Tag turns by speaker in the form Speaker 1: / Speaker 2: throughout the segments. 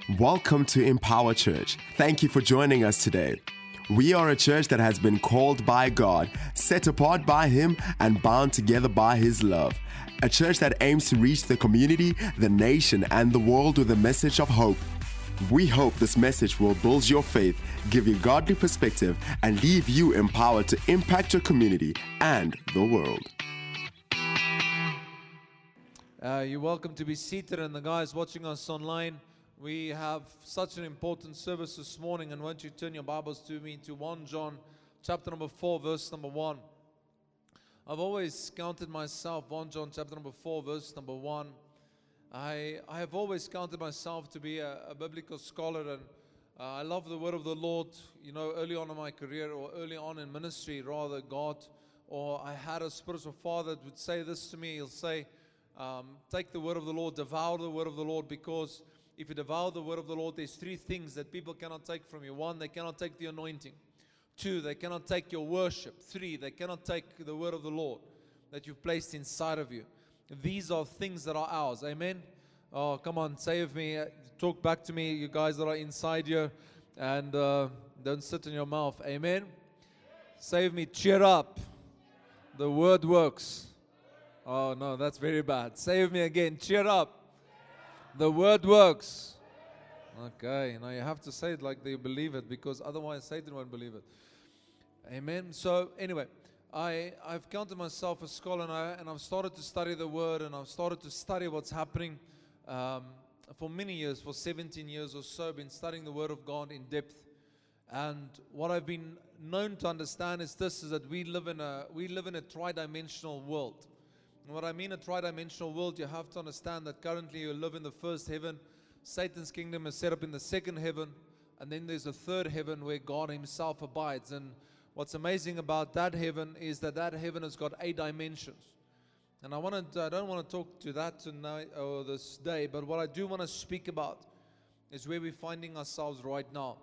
Speaker 1: Welcome to Empower Church. Thank you for joining us today. We are a church that has been called by God, set apart by Him, and bound together by His love. A church that aims to reach the community, the nation, and the world with a message of hope. We hope this message will build your faith, give you godly perspective, and leave you empowered to impact your community and the world.
Speaker 2: You're welcome to be seated, and the guys watching us online, we have such an important service this morning, and won't you turn your Bibles to me to 1 John chapter number 4, verse number 1. I've always counted myself, 1 John chapter number 4, verse number 1. I have always counted myself to be a biblical scholar, and I love the word of the Lord. You know, early on in my career, or early on in ministry rather, I had a spiritual father that would say this to me. He'll say, take the word of the Lord, devour the word of the Lord, because if you devour the word of the Lord, there's three things that people cannot take from you. One, they cannot take the anointing. Two, they cannot take your worship. Three, they cannot take the word of the Lord that you've placed inside of you. These are things that are ours. Amen? Oh, come on, say with me. Talk back to me, you guys that are inside here. And don't sit in your mouth. Amen? Say with me, cheer up. The word works. Oh, no, that's very bad. Say with me again, cheer up. The word works. Okay, now you have to say it like they believe it, because otherwise Satan won't believe it. Amen. So anyway, I've counted myself a scholar, and I've started to study the word, and I've started to study what's happening for many years, for 17 years or so. I've been studying the word of God in depth. And what I've been known to understand is this, is that we live in a tri-dimensional world. And what I mean a tri-dimensional world, you have to understand that currently you live in the first heaven. Satan's kingdom is set up in the second heaven. And then there's a third heaven where God Himself abides. And what's amazing about that heaven is that heaven has got 8 dimensions. And I don't want to talk to that tonight or this day, but what I do want to speak about is where we're finding ourselves right now.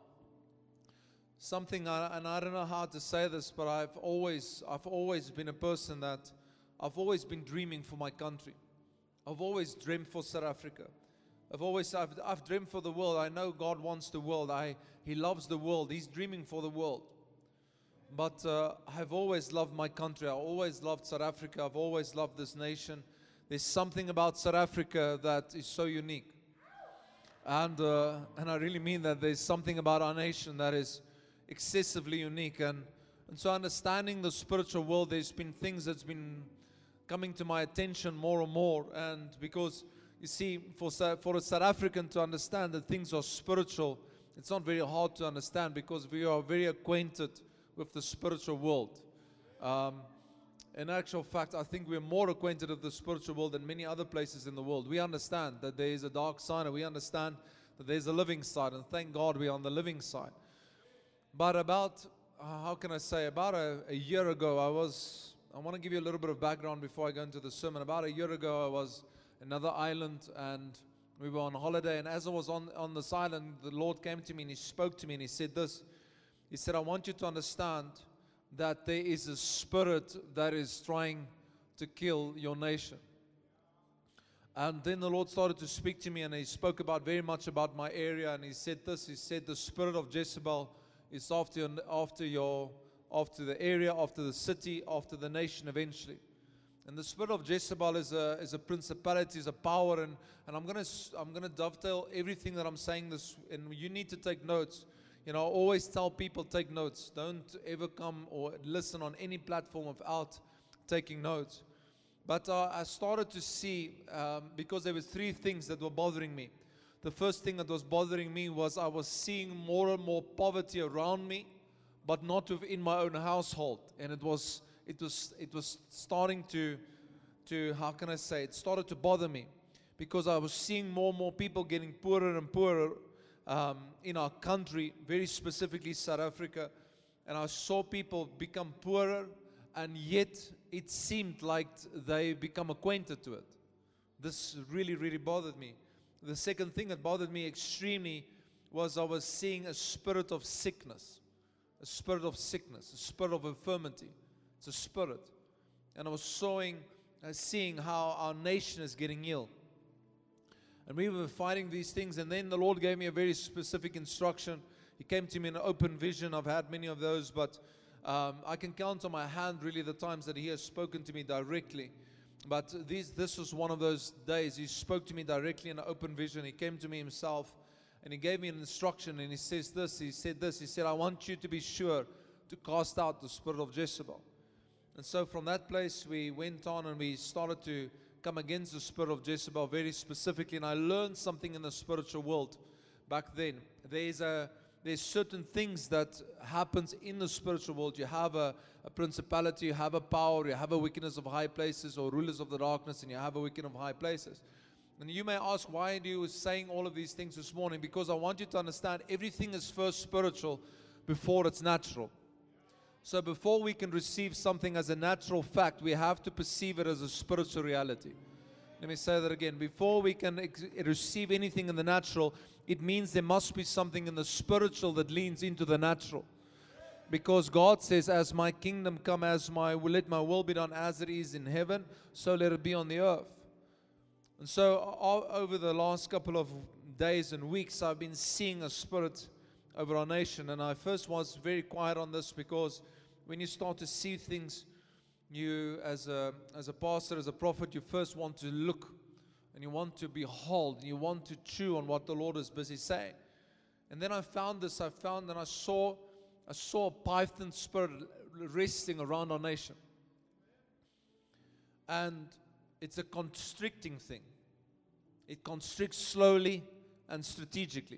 Speaker 2: Something, and I don't know how to say this, but I've always been a person that I've always been dreaming for my country. I've always dreamed for South Africa. I've dreamed for the world. I know God wants the world. He loves the world. He's dreaming for the world. But I've always loved my country. I've always loved South Africa. I've always loved this nation. There's something about South Africa that is so unique. And I really mean that. There's something about our nation that is excessively unique. And so understanding the spiritual world, there's been things that's been coming to my attention more and more. And because, you see, for a South African to understand that things are spiritual, it's not very hard to understand, because we are very acquainted with the spiritual world. In actual fact, I think we're more acquainted with the spiritual world than many other places in the world. We understand that there is a dark side, and we understand that there's a living side, and thank God we're on the living side. But about a year ago, I want to give you a little bit of background before I go into the sermon. About a year ago, I was in another island, and we were on holiday, and as I was on this island, the Lord came to me and He spoke to me, and He said this. He said, I want you to understand that there is a spirit that is trying to kill your nation. And then the Lord started to speak to me, and He spoke very much about my area, and He said this. He said, the spirit of Jezebel is after the area, after the city, after the nation eventually. And the spirit of Jezebel is a principality, is a power, and I'm gonna dovetail everything that I'm saying this, and you need to take notes. You know, I always tell people, take notes. Don't ever come or listen on any platform without taking notes. But I started to see, because there were 3 things that were bothering me. The first thing that was bothering me was I was seeing more and more poverty around me, but not within my own household. And it was starting to how can I say, it started to bother me, because I was seeing more and more people getting poorer and poorer in our country, very specifically South Africa. And I saw people become poorer, and yet it seemed like they become acquainted to it. This really, really bothered me. The second thing that bothered me extremely was I was seeing a spirit of sickness. A spirit of sickness, a spirit of infirmity. It's a spirit. And I was seeing how our nation is getting ill. And we were fighting these things, and then the Lord gave me a very specific instruction. He came to me in an open vision. I've had many of those, but I can count on my hand really the times that He has spoken to me directly. But this was one of those days. He spoke to me directly in an open vision. He came to me Himself, and He gave me an instruction, and He says this. He said this. He said, I want you to be sure to cast out the spirit of Jezebel. And so from that place, we went on and we started to come against the spirit of Jezebel very specifically. And I learned something in the spiritual world back then. There's certain things that happens in the spiritual world. You have a principality, you have a power, you have a wickedness of high places, or rulers of the darkness, and you have a wicked of high places. And you may ask, why are you saying all of these things this morning? Because I want you to understand everything is first spiritual before it's natural. So before we can receive something as a natural fact, we have to perceive it as a spiritual reality. Let me say that again. Before we can receive anything in the natural, it means there must be something in the spiritual that leans into the natural. Because God says, as my kingdom come, let my will be done as it is in heaven, so let it be on the earth. And so over the last couple of days and weeks, I've been seeing a spirit over our nation. And I first was very quiet on this because when you start to see things, you as a pastor, as a prophet, you first want to look and you want to behold, and you want to chew on what the Lord is busy saying. And then I found and I saw a python spirit resting around our nation. And it's a constricting thing. It constricts slowly and strategically.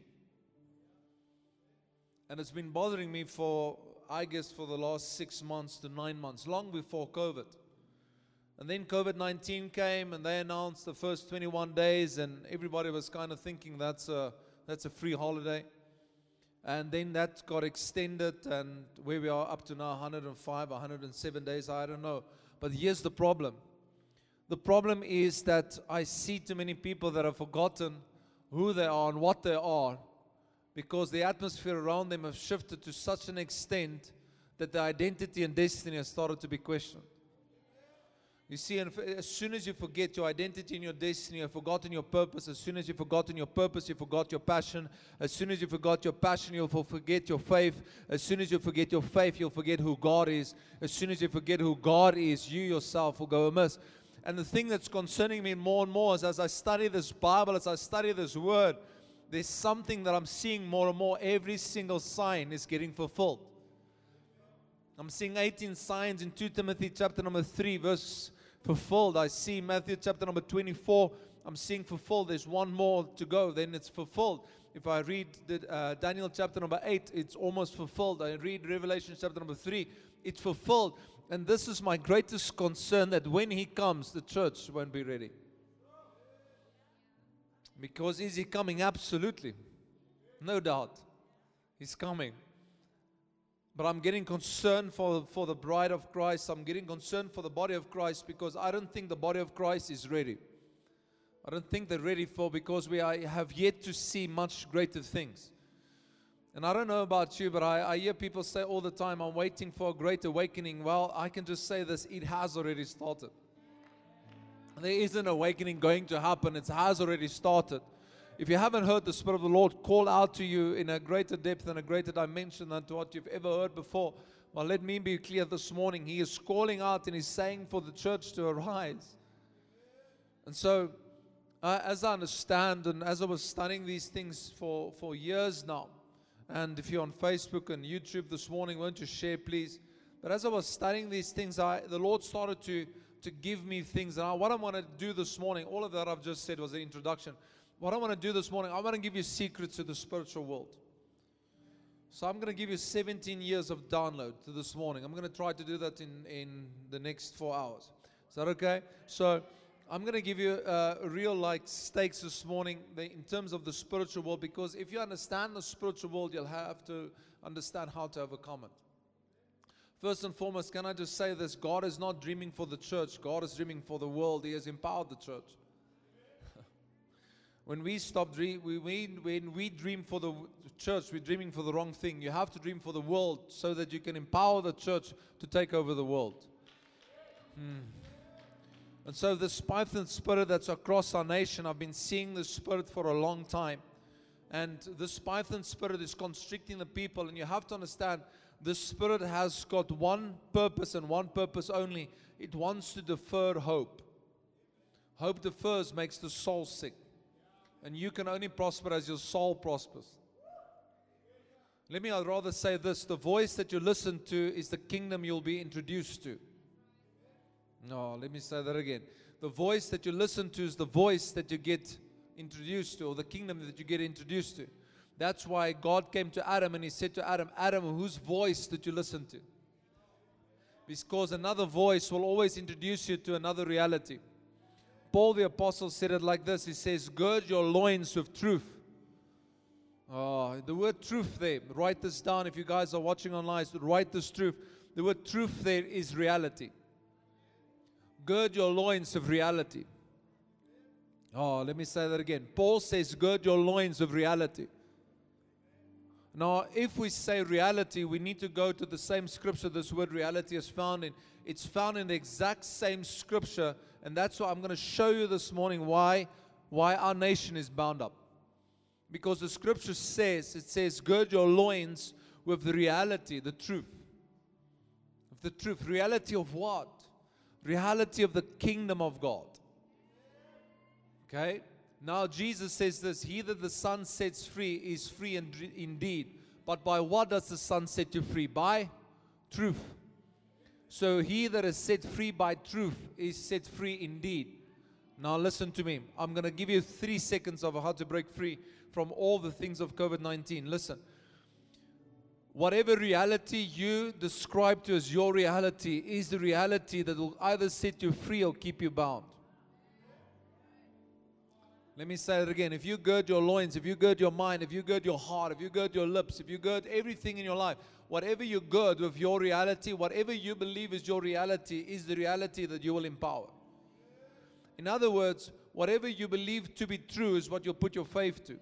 Speaker 2: And it's been bothering me for the last 6 months to 9 months, long before COVID. And then COVID-19 came, and they announced the first 21 days, and everybody was kind of thinking that's a free holiday. And then that got extended, and where we are up to now, 105, 107 days, I don't know. But here's the problem. The problem is that I see too many people that have forgotten who they are and what they are, because the atmosphere around them has shifted to such an extent that the identity and destiny has started to be questioned. You see, as soon as you forget your identity and your destiny, you've forgotten your purpose. As soon as you've forgotten your purpose, you forgot your passion. As soon as you forgot your passion, you'll forget your faith. As soon as you forget your faith, you'll forget who God is. As soon as you forget who God is, you yourself will go amiss. And the thing that's concerning me more and more is, as I study this Bible, as I study this Word, there's something that I'm seeing more and more. Every single sign is getting fulfilled. I'm seeing 18 signs in 2 Timothy chapter number 3, verse fulfilled. I see Matthew chapter number 24. I'm seeing fulfilled. There's one more to go, then it's fulfilled. If I read Daniel chapter number 8, it's almost fulfilled. I read Revelation chapter number 3, it's fulfilled. And this is my greatest concern, that when He comes, the church won't be ready. Because is He coming? Absolutely. No doubt. He's coming. But I'm getting concerned for the bride of Christ. I'm getting concerned for the body of Christ, because I don't think the body of Christ is ready. I don't think they're ready because we have yet to see much greater things. And I don't know about you, but I hear people say all the time, I'm waiting for a great awakening. Well, I can just say this, it has already started. There is an awakening going to happen. It has already started. If you haven't heard the Spirit of the Lord call out to you in a greater depth and a greater dimension than to what you've ever heard before, well, let me be clear this morning. He is calling out and He's saying for the church to arise. And so, as I understand, and as I was studying these things for years now, and if you're on Facebook and YouTube this morning, won't you share, please? But as I was studying these things, the Lord started to give me things. And what I want to do this morning, all of that I've just said was an introduction. What I want to do this morning, I want to give you secrets to the spiritual world. So I'm going to give you 17 years of download to this morning. I'm going to try to do that in the next 4 hours. Is that okay? So I'm going to give you real stakes this morning in terms of the spiritual world, because if you understand the spiritual world, you'll have to understand how to overcome it. First and foremost, can I just say this? God is not dreaming for the church. God is dreaming for the world. He has empowered the church. When we dream for the church, we're dreaming for the wrong thing. You have to dream for the world so that you can empower the church to take over the world. And so this Python spirit that's across our nation, I've been seeing this spirit for a long time. And this Python spirit is constricting the people. And you have to understand, this spirit has got one purpose and one purpose only. It wants to defer hope. Hope defers, makes the soul sick. And you can only prosper as your soul prospers. I'd rather say this. The voice that you listen to is the kingdom you'll be introduced to. No, let me say that again. The voice that you listen to is the voice that you get introduced to, or the kingdom that you get introduced to. That's why God came to Adam and He said to Adam, Adam, whose voice did you listen to? Because another voice will always introduce you to another reality. Paul the Apostle said it like this. He says, gird your loins with truth. Oh, the word truth there, write this down if you guys are watching online, so write this truth. The word truth there is reality. Gird your loins of reality. Oh, let me say that again. Paul says, gird your loins of reality. Now, if we say reality, we need to go to the same scripture this word reality is found in. It's found in the exact same scripture, and that's why I'm going to show you this morning why our nation is bound up. Because the scripture says, gird your loins with the reality, the truth. The truth. Reality of what? Reality of the kingdom of God. Okay? Now Jesus says this, he that the Son sets free is free indeed. But by what does the Son set you free? By truth. So he that is set free by truth is set free indeed. Now listen to me. I'm going to give you 3 seconds of how to break free from all the things of COVID-19. Listen. Whatever reality you describe to as your reality is the reality that will either set you free or keep you bound. Let me say it again. If you gird your loins, if you gird your mind, if you gird your heart, if you gird your lips, if you gird everything in your life, whatever you gird with your reality, whatever you believe is your reality is the reality that you will empower. In other words, whatever you believe to be true is what you'll put your faith to.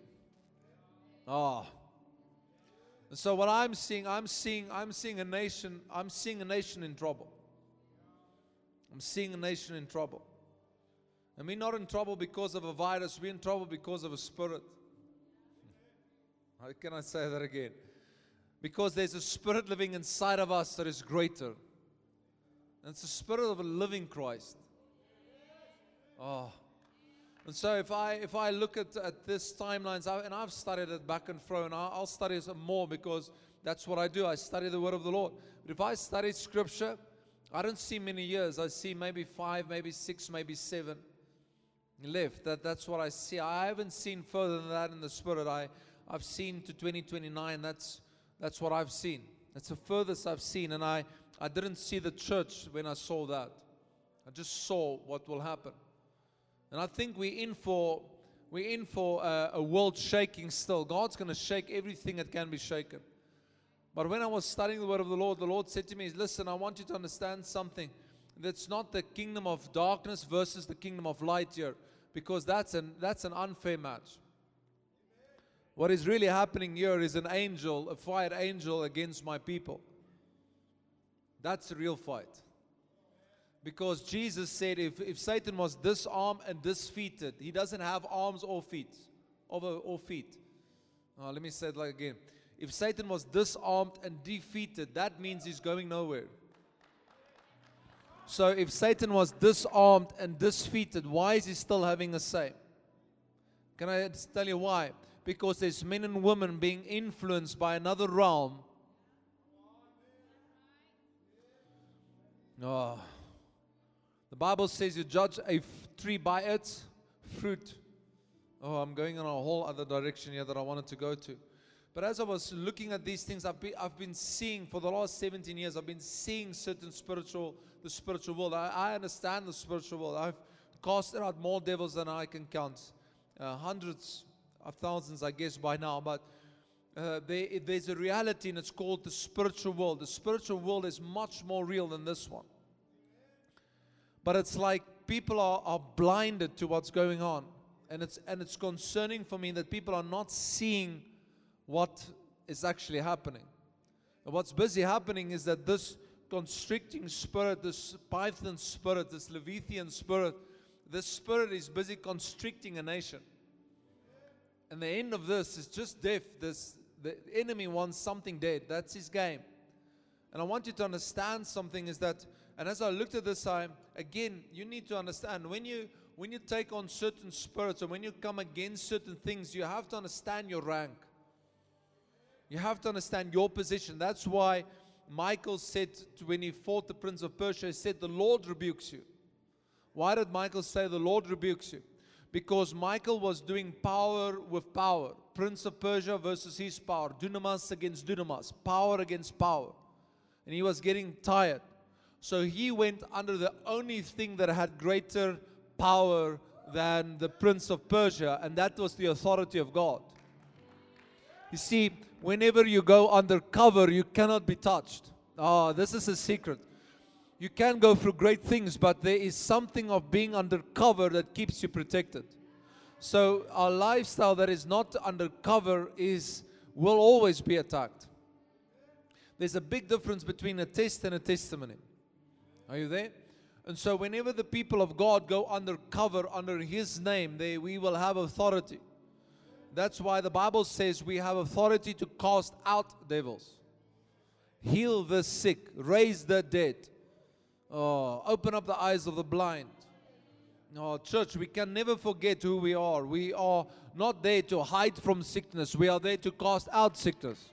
Speaker 2: So what I'm seeing a nation in trouble. I'm seeing a nation in trouble. And we're not in trouble because of a virus, we're in trouble because of a spirit. How can I say that again? Because there's a spirit living inside of us that is greater. And it's the spirit of a living Christ. And so if I look at this timelines, and I've studied it back and forth, and I'll study it more because that's what I do. I study the Word of the Lord. But if I study Scripture, I don't see many years. I see maybe 5, maybe 6, maybe 7 left. That's what I see. I haven't seen further than that in the Spirit. I've seen to 2029. That's what I've seen. That's the furthest I've seen. And I didn't see the church when I saw that. I just saw what will happen. And I think we're in for a world shaking still. God's going to shake everything that can be shaken. But when I was studying the Word of the Lord said to me, listen, I want you to understand something. That's not the kingdom of darkness versus the kingdom of light here. Because that's an unfair match. What is really happening here is an angel, a fired angel against my people. That's a real fight. Because Jesus said if Satan was disarmed and defeated, he doesn't have arms or feet. Let me say it like again. If Satan was disarmed and defeated, that means he's going nowhere. So if Satan was disarmed and defeated, why is he still having a say? Can I just tell you why? Because there's men and women being influenced by another realm. The Bible says you judge a tree by its fruit. I'm going in a whole other direction here that I wanted to go to. But as I was looking at these things, I've been seeing for the last 17 years, I've been seeing the spiritual world. I understand the spiritual world. I've cast out more devils than I can count. Hundreds of thousands, I guess, by now. But there's a reality, and it's called the spiritual world. The spiritual world is much more real than this one. But it's like people are blinded to what's going on. And it's concerning for me that people are not seeing what is actually happening. And what's busy happening is that this constricting spirit, this python spirit, this Leviathan spirit, this spirit is busy constricting a nation. And the end of this is just death. The enemy wants something dead. That's his game. And I want you to understand something is that, and as I looked at this, again, you need to understand, when you take on certain spirits, or when you come against certain things, you have to understand your rank. You have to understand your position. That's why Michael said, when he fought the prince of Persia, he said, the Lord rebukes you. Why did Michael say the Lord rebukes you? Because Michael was doing power with power. Prince of Persia versus his power. Dunamis against dunamis. Power against power. And he was getting tired. So he went under the only thing that had greater power than the prince of Persia, and that was the authority of God. You see, whenever you go undercover, you cannot be touched. Oh, this is a secret. You can go through great things, but there is something of being undercover that keeps you protected. So our lifestyle that is not undercover will always be attacked. There's a big difference between a test and a testimony. Are you there? And so whenever the people of God go undercover under His name, we will have authority. That's why the Bible says we have authority to cast out devils, heal the sick, raise the dead, open up the eyes of the blind. Church, we can never forget who we are. We are not there to hide from sickness. We are there to cast out sickness.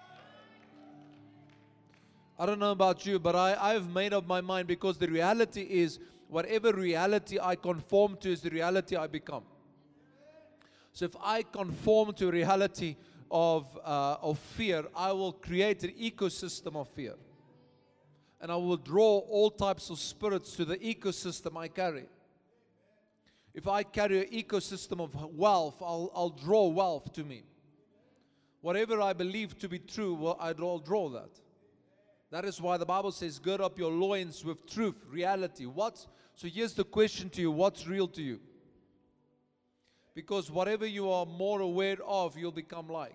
Speaker 2: I don't know about you, but I've made up my mind, because the reality is, whatever reality I conform to is the reality I become. So if I conform to a reality of fear, I will create an ecosystem of fear. And I will draw all types of spirits to the ecosystem I carry. If I carry an ecosystem of wealth, I'll draw wealth to me. Whatever I believe to be true, I'll draw that. That is why the Bible says, gird up your loins with truth, reality. So here's the question to you, what's real to you? Because whatever you are more aware of, you'll become like.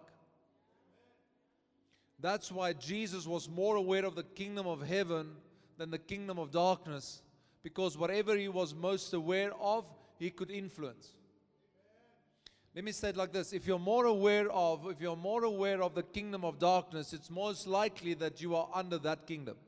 Speaker 2: That's why Jesus was more aware of the kingdom of heaven than the kingdom of darkness. Because whatever He was most aware of, He could influence. Let me say it like this. If you're more aware of the kingdom of darkness, it's most likely that you are under that kingdom.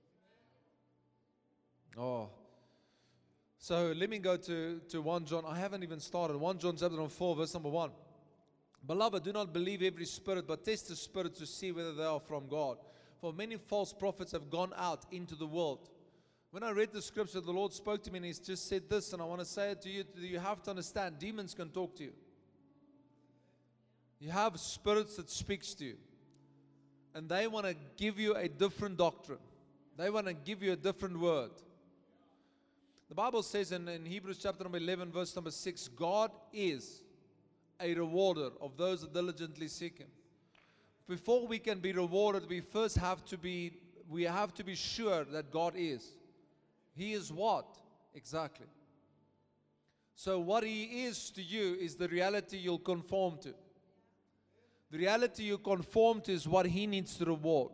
Speaker 2: So let me go to 1 John. I haven't even started. 1 John chapter 4, verse number 1. Beloved, do not believe every spirit, but test the spirits to see whether they are from God. For many false prophets have gone out into the world. When I read the scripture, the Lord spoke to me and He's just said this, and I want to say it to you. You have to understand, demons can talk to you. You have spirits that speaks to you. And they want to give you a different doctrine. They want to give you a different word. The Bible says in Hebrews chapter number 11, verse number 6, God is a rewarder of those that diligently seek Him. Before we can be rewarded, we first have to be sure that God is. He is what? Exactly. So what He is to you is the reality you'll conform to. The reality you conform to is what He needs to reward.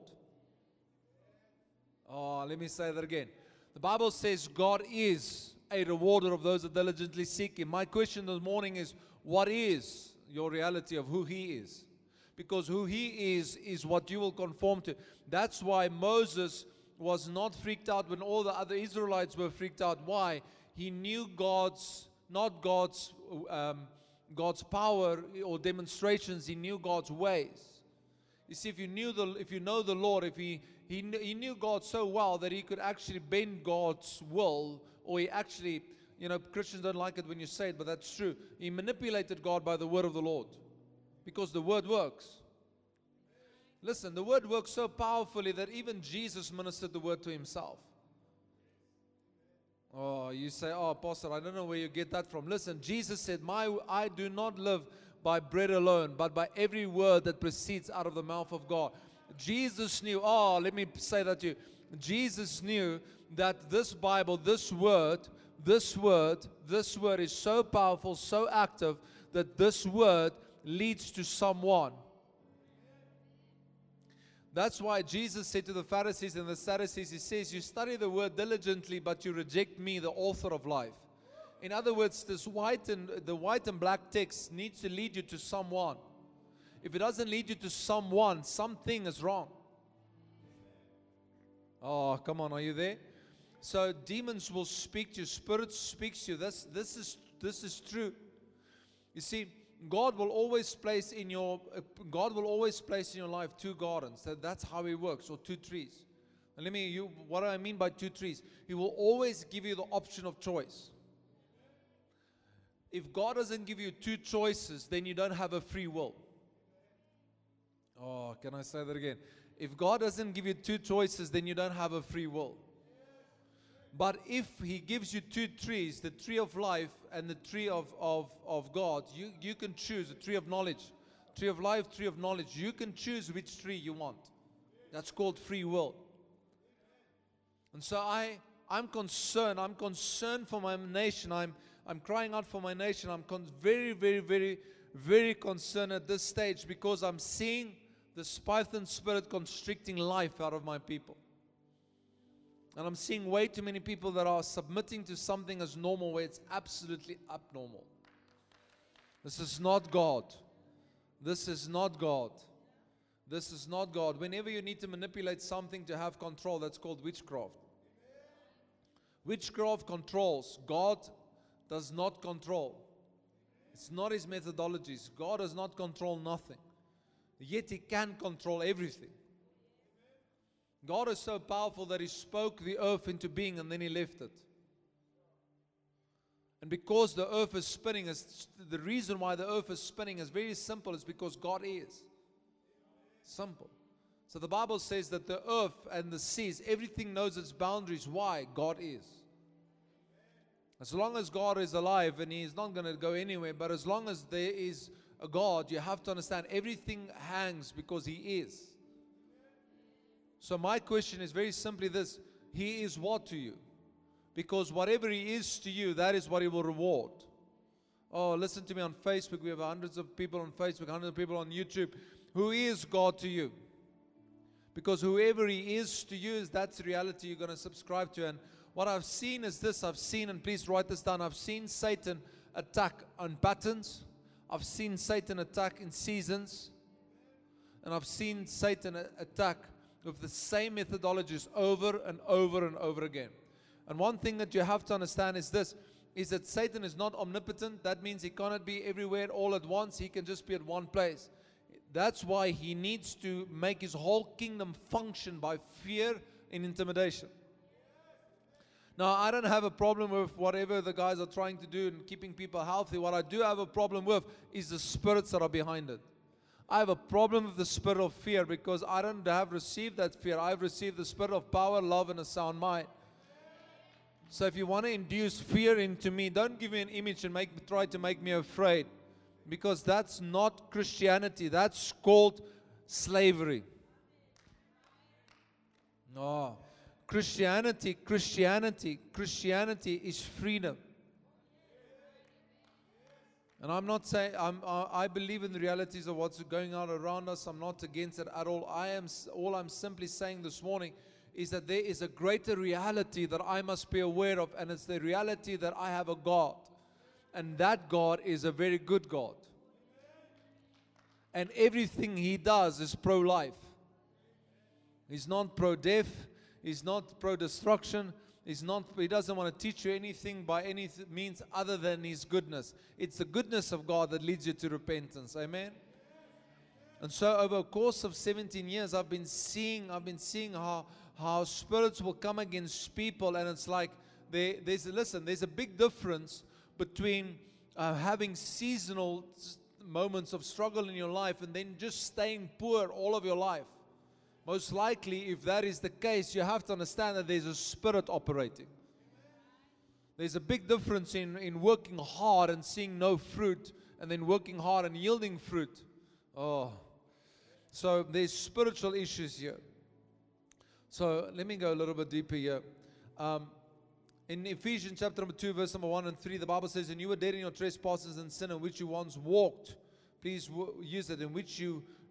Speaker 2: Let me say that again. The Bible says God is a rewarder of those that diligently seek Him. My question this morning is, what is your reality of who He is? Because who He is what you will conform to. That's why Moses was not freaked out when all the other Israelites were freaked out. Why? He knew God's power or demonstrations. He knew God's ways. You see, if you know the Lord, he knew God so well that he could actually bend God's will, or he actually, Christians don't like it when you say it, but that's true. He manipulated God by the word of the Lord, because the word works. Listen, the word works so powerfully that even Jesus ministered the word to Himself. You say, Pastor, I don't know where you get that from. Listen, Jesus said, I do not live by bread alone, but by every word that proceeds out of the mouth of God. Jesus knew, let me say that to you. Jesus knew that this Bible, this word is so powerful, so active, that this word leads to someone. That's why Jesus said to the Pharisees and the Sadducees, He says, you study the word diligently, but you reject me, the author of life. In other words, the white and black text needs to lead you to someone. If it doesn't lead you to someone, something is wrong. Oh, come on, are you there? So demons will speak to you, spirits speak to you. This is true. You see, God will always place in your life two gardens. That's how He works, or two trees. And what do I mean by two trees? He will always give you the option of choice. If God doesn't give you two choices, then you don't have a free will. Oh, can I say that again? If God doesn't give you two choices, then you don't have a free will. But if He gives you two trees, the tree of life and the tree of God, you can choose the tree of knowledge. Tree of life, tree of knowledge. You can choose which tree you want. That's called free will. And so I'm concerned. I'm concerned for my nation. I'm crying out for my nation. I'm very, very, very, very concerned at this stage because I'm seeing this Python spirit constricting life out of my people. And I'm seeing way too many people that are submitting to something as normal where it's absolutely abnormal. This is not God. This is not God. This is not God. Whenever you need to manipulate something to have control, that's called witchcraft. Witchcraft controls. God does not control. It's not His methodologies. God does not control nothing. Yet He can control everything. God is so powerful that He spoke the earth into being and then He left it. And because the earth is spinning, the reason why the earth is spinning is very simple. It's because God is. Simple. So the Bible says that the earth and the seas, everything knows its boundaries. Why? God is. As long as God is alive, and He is not going to go anywhere, but as long as there is a God, you have to understand everything hangs because He is. So my question is very simply this: He is what to you? Because whatever He is to you, that is what He will reward. Oh, listen to me on Facebook. We have hundreds of people on Facebook, hundreds of people on YouTube. Who is God to you? Because whoever He is to you, that's the reality you're going to subscribe to. And what I've seen is this. And please write this down. I've seen Satan attack on patterns. I've seen Satan attack in seasons. And I've seen Satan attack with the same methodologies over and over and over again. And one thing that you have to understand is this, is that Satan is not omnipotent. That means he cannot be everywhere all at once. He can just be at one place. That's why he needs to make his whole kingdom function by fear and intimidation. Now, I don't have a problem with whatever the guys are trying to do and keeping people healthy. What I do have a problem with is the spirits that are behind it. I have a problem with the spirit of fear because I don't have received that fear. I've received the spirit of power, love, and a sound mind. So if you want to induce fear into me, don't give me an image and try to make me afraid. Because that's not Christianity. That's called slavery. No. Christianity is freedom. And I'm not saying, I believe in the realities of what's going on around us. I'm not against it at all. All I'm simply saying this morning is that there is a greater reality that I must be aware of, and it's the reality that I have a God. And that God is a very good God. And everything He does is pro-life. He's not pro-death. He's not pro-destruction. He doesn't want to teach you anything by any means other than His goodness. It's the goodness of God that leads you to repentance. Amen? And so over a course of 17 years, I've been seeing how spirits will come against people, and it's like there's a big difference between having seasonal moments of struggle in your life and then just staying poor all of your life. Most likely, if that is the case, you have to understand that there's a spirit operating. There's a big difference in working hard and seeing no fruit, and then working hard and yielding fruit. Oh, so there's spiritual issues here. So let me go a little bit deeper here. In Ephesians chapter number 2, verse number 1 and 3, the Bible says, "And you were dead in your trespasses and sin in which you once walked." Please use it. In which you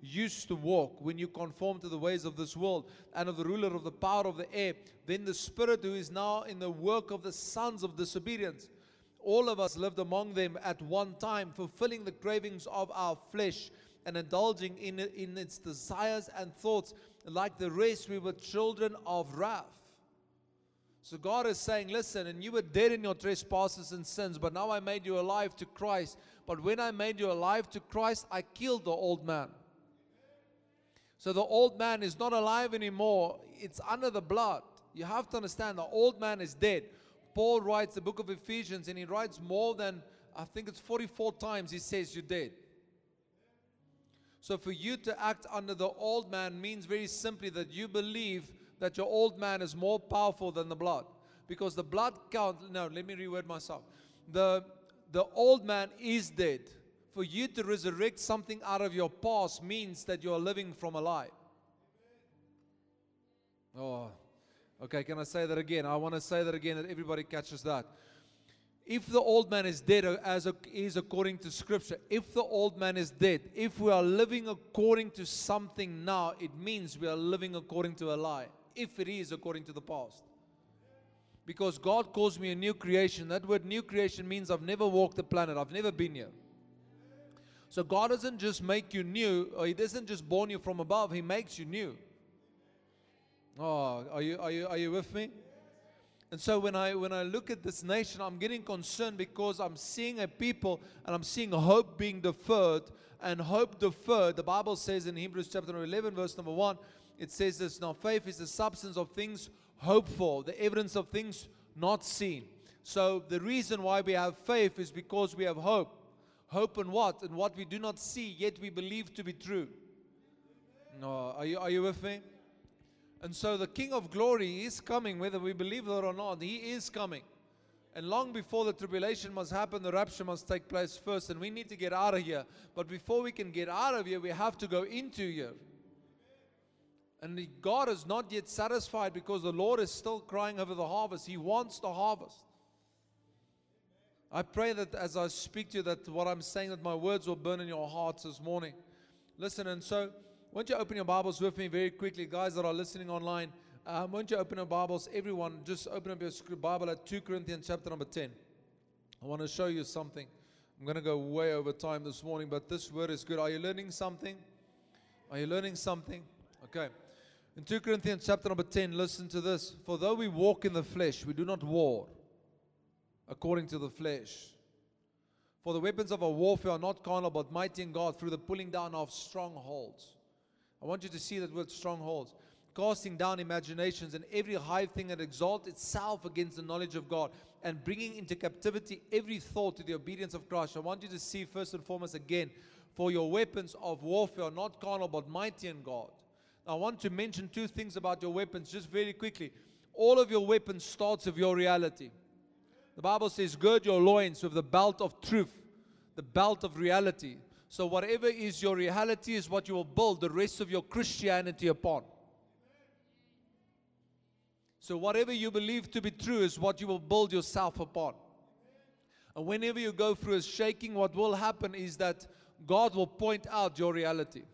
Speaker 2: used to walk, when you conform to the ways of this world and of the ruler of the power of the air, then the spirit who is now in the work of the sons of disobedience, all of us lived among them at one time, fulfilling the cravings of our flesh and indulging in its desires and thoughts. Like the rest, we were children of wrath. So God is saying, listen, and you were dead in your trespasses and sins, but now I made you alive to Christ. But when I made you alive to Christ, I killed the old man. So the old man is not alive anymore. It's under the blood. You have to understand, the old man is dead. Paul writes the book of Ephesians, and he writes more than, I think it's 44 times he says you're dead. So for you to act under the old man means very simply that you believe that your old man is more powerful than the blood. Because the blood count, no, let me reword myself. The old man is dead. For you to resurrect something out of your past means that you are living from a lie. Oh, okay, can I say that again? I want to say that again that everybody catches that. If the old man is dead, is according to Scripture, if the old man is dead, if we are living according to something now, it means we are living according to a lie. If it is according to the past. Because God calls me a new creation. That word new creation means I've never walked the planet. I've never been here. So God doesn't just make you new, or He doesn't just born you from above. He makes you new. Oh, are you with me? And so when I look at this nation, I'm getting concerned because I'm seeing a people and I'm seeing hope being deferred. And hope deferred, the Bible says in Hebrews chapter 11, verse number 1, it says this, now faith is the substance of things hoped for, the evidence of things not seen. So the reason why we have faith is because we have hope. Hope in what? In what we do not see, yet we believe to be true. No, are you with me? And so the King of Glory is coming, whether we believe it or not. He is coming. And long before the tribulation must happen, the rapture must take place first. And we need to get out of here. But before we can get out of here, we have to go into here. And God is not yet satisfied because the Lord is still crying over the harvest. He wants the harvest. I pray that as I speak to you, that what I'm saying, that my words will burn in your hearts this morning. Listen, and so, won't you open your Bibles with me very quickly, guys that are listening online. Won't you open your Bibles, everyone, just open up your Bible at 2 Corinthians chapter number 10. I want to show you something. I'm going to go way over time this morning, but this word is good. Are you learning something? Are you learning something? Okay. In 2 Corinthians chapter number 10, listen to this. For though we walk in the flesh, we do not war according to the flesh. For the weapons of our warfare are not carnal, but mighty in God through the pulling down of strongholds. I want you to see that word strongholds. Casting down imaginations and every high thing that exalts itself against the knowledge of God, and bringing into captivity every thought to the obedience of Christ. I want you to see first and foremost again, for your weapons of warfare are not carnal, but mighty in God. I want to mention two things about your weapons just very quickly. All of your weapons starts with your reality. The Bible says, gird your loins with the belt of truth, the belt of reality. So whatever is your reality is what you will build the rest of your Christianity upon. So whatever you believe to be true is what you will build yourself upon. And whenever you go through a shaking, what will happen is that God will point out your reality.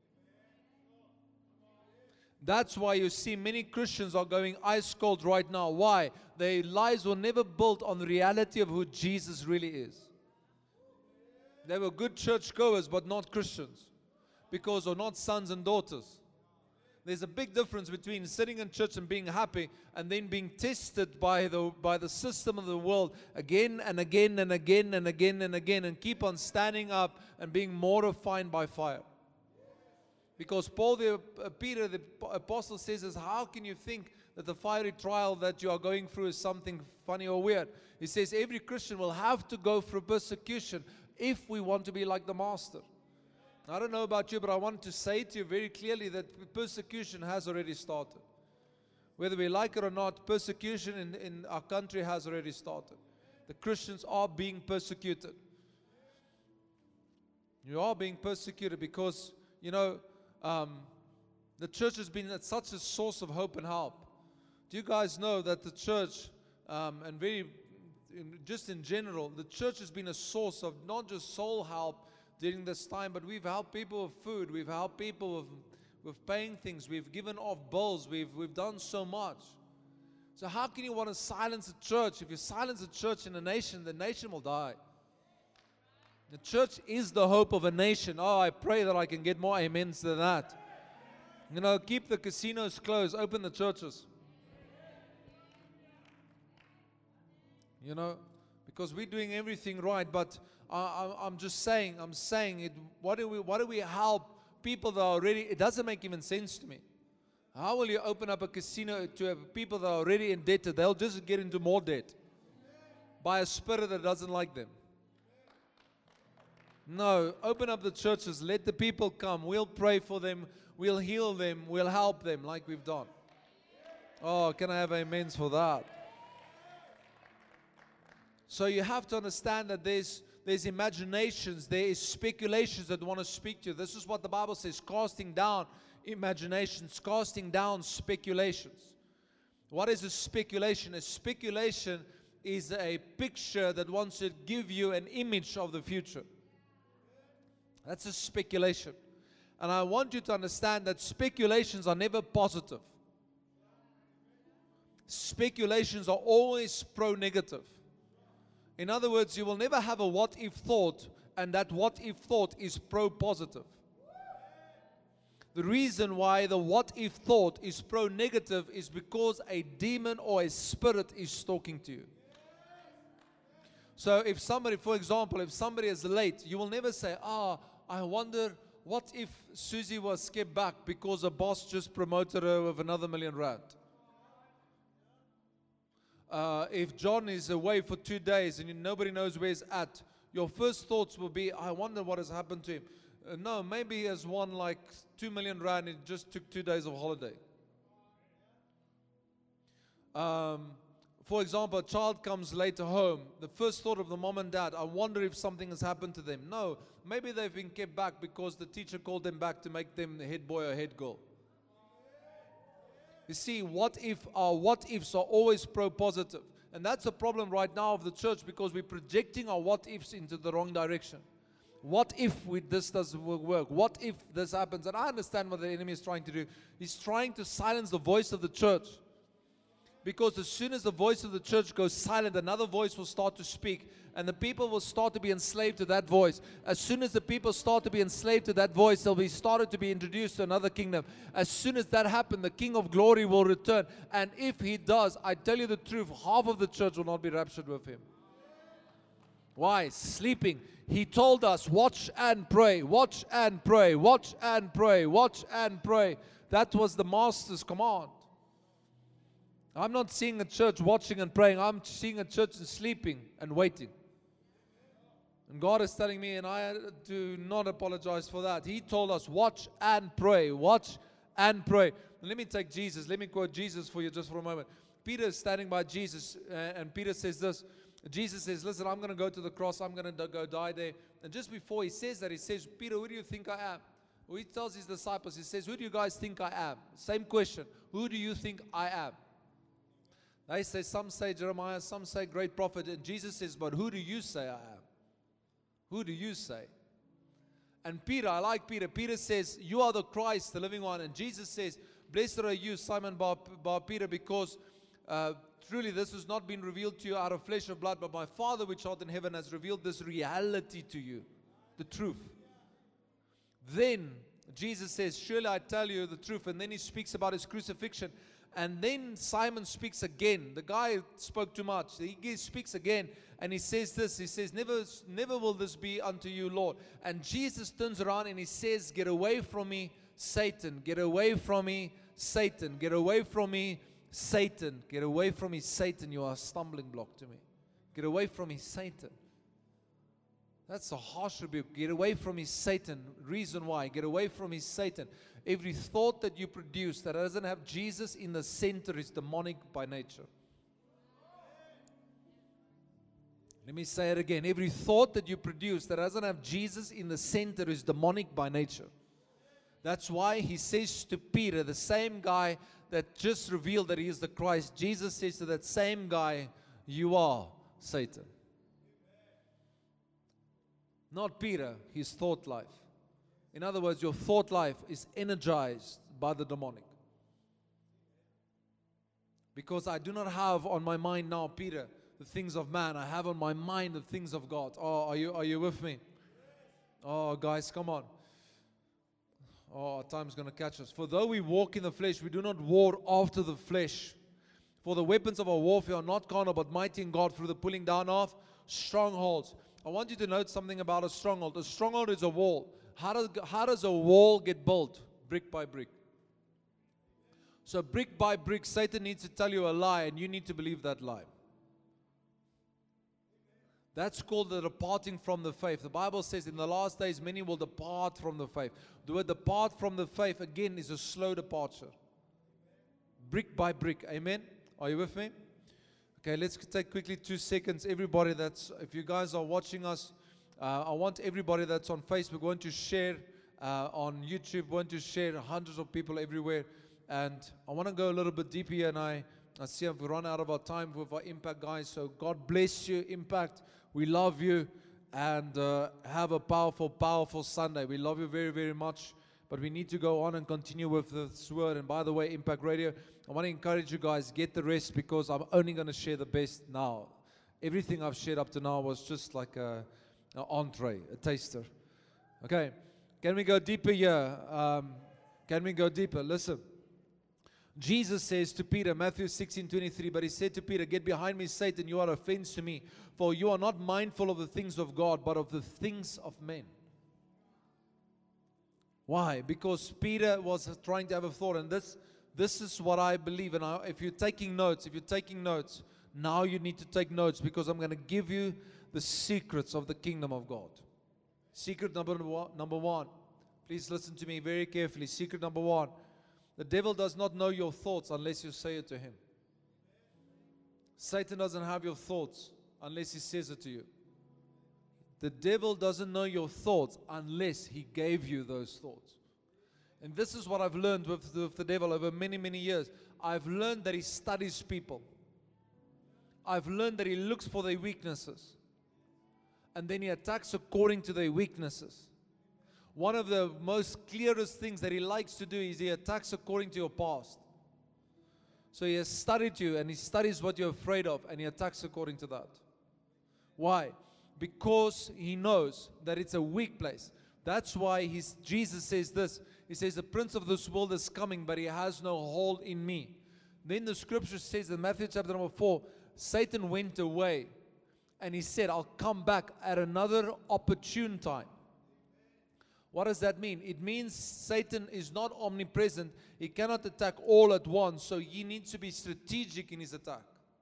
Speaker 2: That's why you see many Christians are going ice cold right now. Why? Their lives were never built on the reality of who Jesus really is. They were good churchgoers, but not Christians. Because they're not sons and daughters. There's a big difference between sitting in church and being happy and then being tested by the system of the world again and again and again and again and again, and keep on standing up and being more refined by fire. Because Peter the apostle says this, how can you think that the fiery trial that you are going through is something funny or weird? He says every Christian will have to go through persecution if we want to be like the Master. I don't know about you, but I want to say to you very clearly that persecution has already started. Whether we like it or not, persecution in our country has already started. The Christians are being persecuted. You are being persecuted because, the church has been such a source of hope and help. Do you guys know that the church, just in general, the church has been a source of not just soul help, during this time, but we've helped people with food. We've helped people with paying things. We've given off bills. We've done so much. So how can you want to silence a church? If you silence a church in a nation, the nation will die. The church is the hope of a nation. Oh, I pray that I can get more amens than that. You know, keep the casinos closed, open the churches. You know, because we're doing everything right, but I'm saying it. What do we help people that are already? It doesn't make even sense to me. How will you open up a casino to people that are already indebted? They'll just get into more debt by a spirit that doesn't like them. No, open up the churches. Let the people come. We'll pray for them. We'll heal them. We'll help them like we've done. Oh, can I have amens for that? So you have to understand that there's imaginations, there is speculations that want to speak to you. This is what the Bible says, casting down imaginations, casting down speculations. What is a speculation? A speculation is a picture that wants to give you an image of the future. That's a speculation. And I want you to understand that speculations are never positive. Speculations are always pro-negative. In other words, you will never have a what-if thought, and that what-if thought is pro-positive. The reason why the what-if thought is pro-negative is because a demon or a spirit is talking to you. So if somebody, for example, if somebody is late, you will never say, I wonder what if Susie was kept back because a boss just promoted her with another R1 million. If John is away for 2 days and nobody knows where he's at, your first thoughts will be, I wonder what has happened to him. No, maybe he has won like 2 million rand and just took 2 days of holiday. For example, a child comes later home. The first thought of the mom and dad, I wonder if something has happened to them. No, maybe they've been kept back because the teacher called them back to make them the head boy or head girl. You see, what ifs are always pro-positive. And that's a problem right now of the church because we're projecting our what ifs into the wrong direction. What if this doesn't work? What if this happens? And I understand what the enemy is trying to do. He's trying to silence the voice of the church. Because as soon as the voice of the church goes silent, another voice will start to speak. And the people will start to be enslaved to that voice. As soon as the people start to be enslaved to that voice, they'll be started to be introduced to another kingdom. As soon as that happens, the King of Glory will return. And if he does, I tell you the truth, half of the church will not be raptured with him. Why? Sleeping. He told us, watch and pray, watch and pray, watch and pray, watch and pray. That was the Master's command. I'm not seeing a church watching and praying. I'm seeing a church sleeping and waiting. And God is telling me, and I do not apologize for that. He told us, watch and pray. Watch and pray. Let me take Jesus. Let me quote Jesus for you just for a moment. Peter is standing by Jesus, and Peter says this. Jesus says, listen, I'm going to go to the cross. I'm going to go die there. And just before he says that, he says, Peter, who do you think I am? Well, he tells his disciples, he says, who do you guys think I am? Same question. Who do you think I am? They say, some say Jeremiah, some say great prophet. And Jesus says, but who do you say I am? Who do you say? And Peter, I like Peter. Peter says, you are the Christ, the living one. And Jesus says, blessed are you, Simon Bar Peter, because truly this has not been revealed to you out of flesh or blood, but my Father which art in heaven has revealed this reality to you, the truth. Then Jesus says, surely I tell you the truth. And then he speaks about his crucifixion. And then Simon speaks again. The guy spoke too much. He speaks again and he says this. He says, never will this be unto you, Lord. And Jesus turns around and he says, get away from me, Satan. Get away from me, Satan. Get away from me, Satan. Get away from me, Satan. You are a stumbling block to me. Get away from me, Satan. That's a harsh rebuke. Get away from me, Satan. Reason why. Get away from me, Satan. Every thought that you produce that doesn't have Jesus in the center is demonic by nature. Let me say it again. Every thought that you produce that doesn't have Jesus in the center is demonic by nature. That's why he says to Peter, the same guy that just revealed that he is the Christ, Jesus says to that same guy, you are Satan. Not Peter, his thought life. In other words, your thought life is energized by the demonic. Because I do not have on my mind now, Peter, the things of man. I have on my mind the things of God. Oh, are you with me? Oh, guys, come on. Oh, time's going to catch us. For though we walk in the flesh, we do not war after the flesh. For the weapons of our warfare are not carnal, but mighty in God through the pulling down of strongholds. I want you to note something about a stronghold. A stronghold is a wall. How does a wall get built? Brick by brick. So brick by brick, Satan needs to tell you a lie, and you need to believe that lie. That's called the departing from the faith. The Bible says in the last days, many will depart from the faith. The word depart from the faith, again, is a slow departure. Brick by brick. Amen? Are you with me? Okay, let's take quickly 2 seconds. Everybody if you guys are watching us, I want everybody that's on Facebook, want to share on YouTube, want to share, hundreds of people everywhere. And I want to go a little bit deeper here, and I see I've run out of our time with our Impact guys. So God bless you, Impact. We love you, and have a powerful, powerful Sunday. We love you very, very much, but we need to go on and continue with this word. And by the way, Impact Radio, I want to encourage you guys, get the rest, because I'm only going to share the best now. Everything I've shared up to now was just like an entree, a taster. Okay, can we go deeper here? Can we go deeper? Listen. Jesus says to Peter, Matthew 16:23, but he said to Peter, get behind me, Satan, you are an offense to me, for you are not mindful of the things of God, but of the things of men. Why? Because Peter was trying to have a thought, and this is what I believe. And if you're taking notes, now you need to take notes, because I'm going to give you the secrets of the kingdom of God. Secret number one. Please listen to me very carefully. Secret number one. The devil does not know your thoughts unless you say it to him. Satan doesn't have your thoughts unless he says it to you. The devil doesn't know your thoughts unless he gave you those thoughts. And this is what I've learned with the devil over many, many years. I've learned that he studies people. I've learned that he looks for their weaknesses. And then he attacks according to their weaknesses. One of the most clearest things that he likes to do is he attacks according to your past. So he has studied you, and he studies what you're afraid of, and he attacks according to that. Why? Because he knows that it's a weak place. That's why Jesus says this. He says, the prince of this world is coming, but he has no hold in me. Then the scripture says in Matthew chapter number 4, Satan went away, and he said, I'll come back at another opportune time. What does that mean? It means Satan is not omnipresent. He cannot attack all at once. So he needs to be strategic in his attack.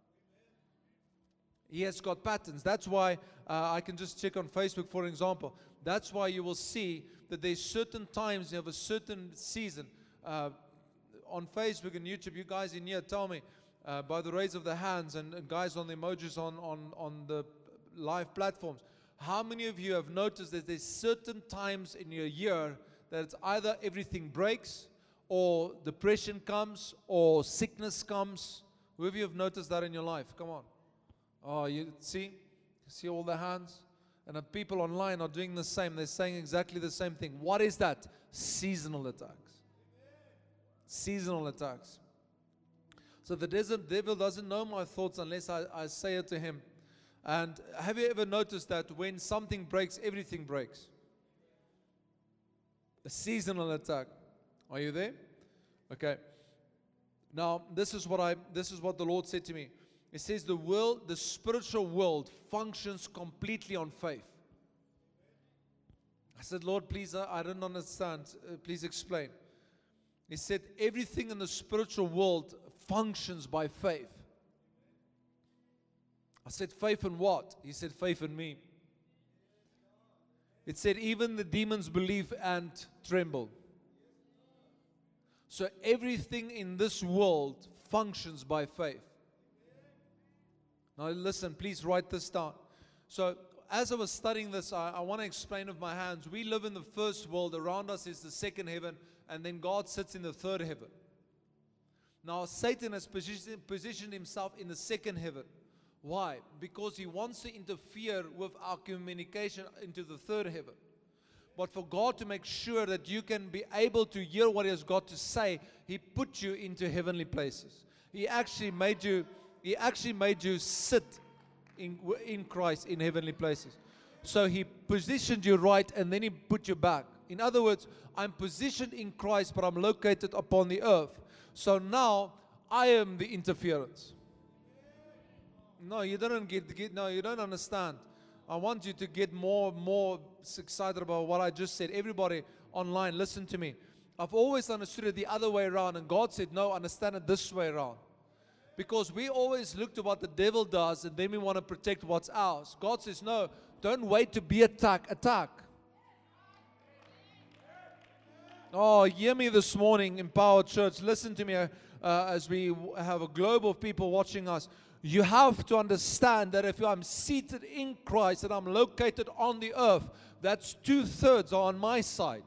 Speaker 2: He has got patterns. That's why I can just check on Facebook, for example. That's why you will see that there's certain times you have a certain season. On Facebook and YouTube, you guys in here tell me by the raise of the hands and guys on the emojis on the live platforms. How many of you have noticed that there's certain times in your year that it's either everything breaks, or depression comes, or sickness comes? Who of you have noticed that in your life? Come on. Oh, you see all the hands? And the people online are doing the same. They're saying exactly the same thing. What is that? Seasonal attacks. Seasonal attacks. So the devil doesn't know my thoughts unless I say it to him. And have you ever noticed that when something breaks, everything breaks? A seasonal attack. Are you there? Okay. Now, this is what the Lord said to me. He says the spiritual world functions completely on faith. I said, Lord, please, I don't understand. Please explain. He said, everything in the spiritual world functions by faith. I said, faith in what? He said, faith in me. It said, even the demons believe and tremble. So everything in this world functions by faith. Now listen, please write this down. So as I was studying this, I want to explain with my hands. We live in the first world. Around us is the second heaven. And then God sits in the third heaven. Now Satan has positioned himself in the second heaven. Why? Because He wants to interfere with our communication into the third heaven. But for God to make sure that you can be able to hear what He has got to say, He put you into heavenly places. He actually made you sit in Christ in heavenly places. So He positioned you right, and then He put you back. In other words, I'm positioned in Christ, but I'm located upon the earth. So now I am the interference. No, you don't no, you don't understand. I want you to get more excited about what I just said. Everybody online, listen to me. I've always understood it the other way around, and God said, no, understand it this way around. Because we always look to what the devil does, and then we want to protect what's ours. God says, no, don't wait to be attack. Oh, hear me this morning, Empowered Church. Listen to me as we have a globe of people watching us. You have to understand that if I'm seated in Christ and I'm located on the earth, that's 2/3 are on my side.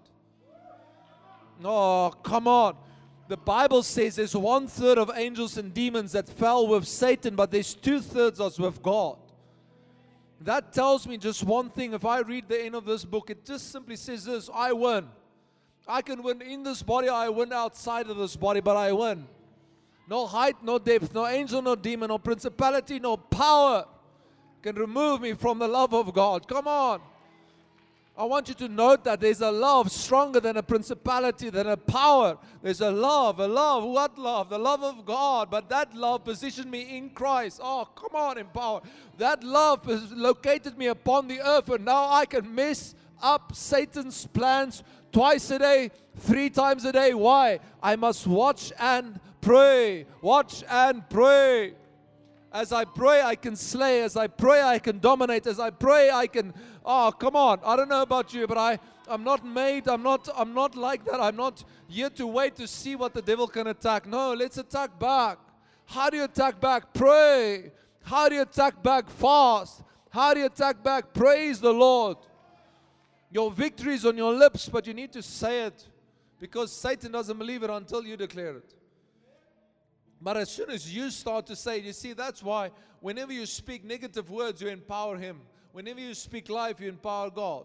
Speaker 2: Oh, come on. The Bible says there's 1/3 of angels and demons that fell with Satan, but there's 2/3 us with God. That tells me just one thing. If I read the end of this book, it just simply says this: I win. I can win in this body, I win outside of this body, but I win. No height, no depth, no angel, no demon, no principality, no power can remove me from the love of God. Come on. I want you to note that there's a love stronger than a principality, than a power. There's a love. What love? The love of God. But that love positioned me in Christ. Oh, come on, Empower. That love has located me upon the earth, and now I can mess up Satan's plans twice a day, 3 times a day. Why? I must watch and pray. Watch and pray. As I pray, I can slay. As I pray, I can dominate. As I pray, I can... Oh, come on. I don't know about you, but I'm not made. I'm not like that. I'm not here to wait to see what the devil can attack. No, let's attack back. How do you attack back? Pray. How do you attack back? Fast. How do you attack back? Praise the Lord. Your victory is on your lips, but you need to say it, because Satan doesn't believe it until you declare it. But as soon as you start to say it, you see, that's why whenever you speak negative words, you empower him. Whenever you speak life, you empower God.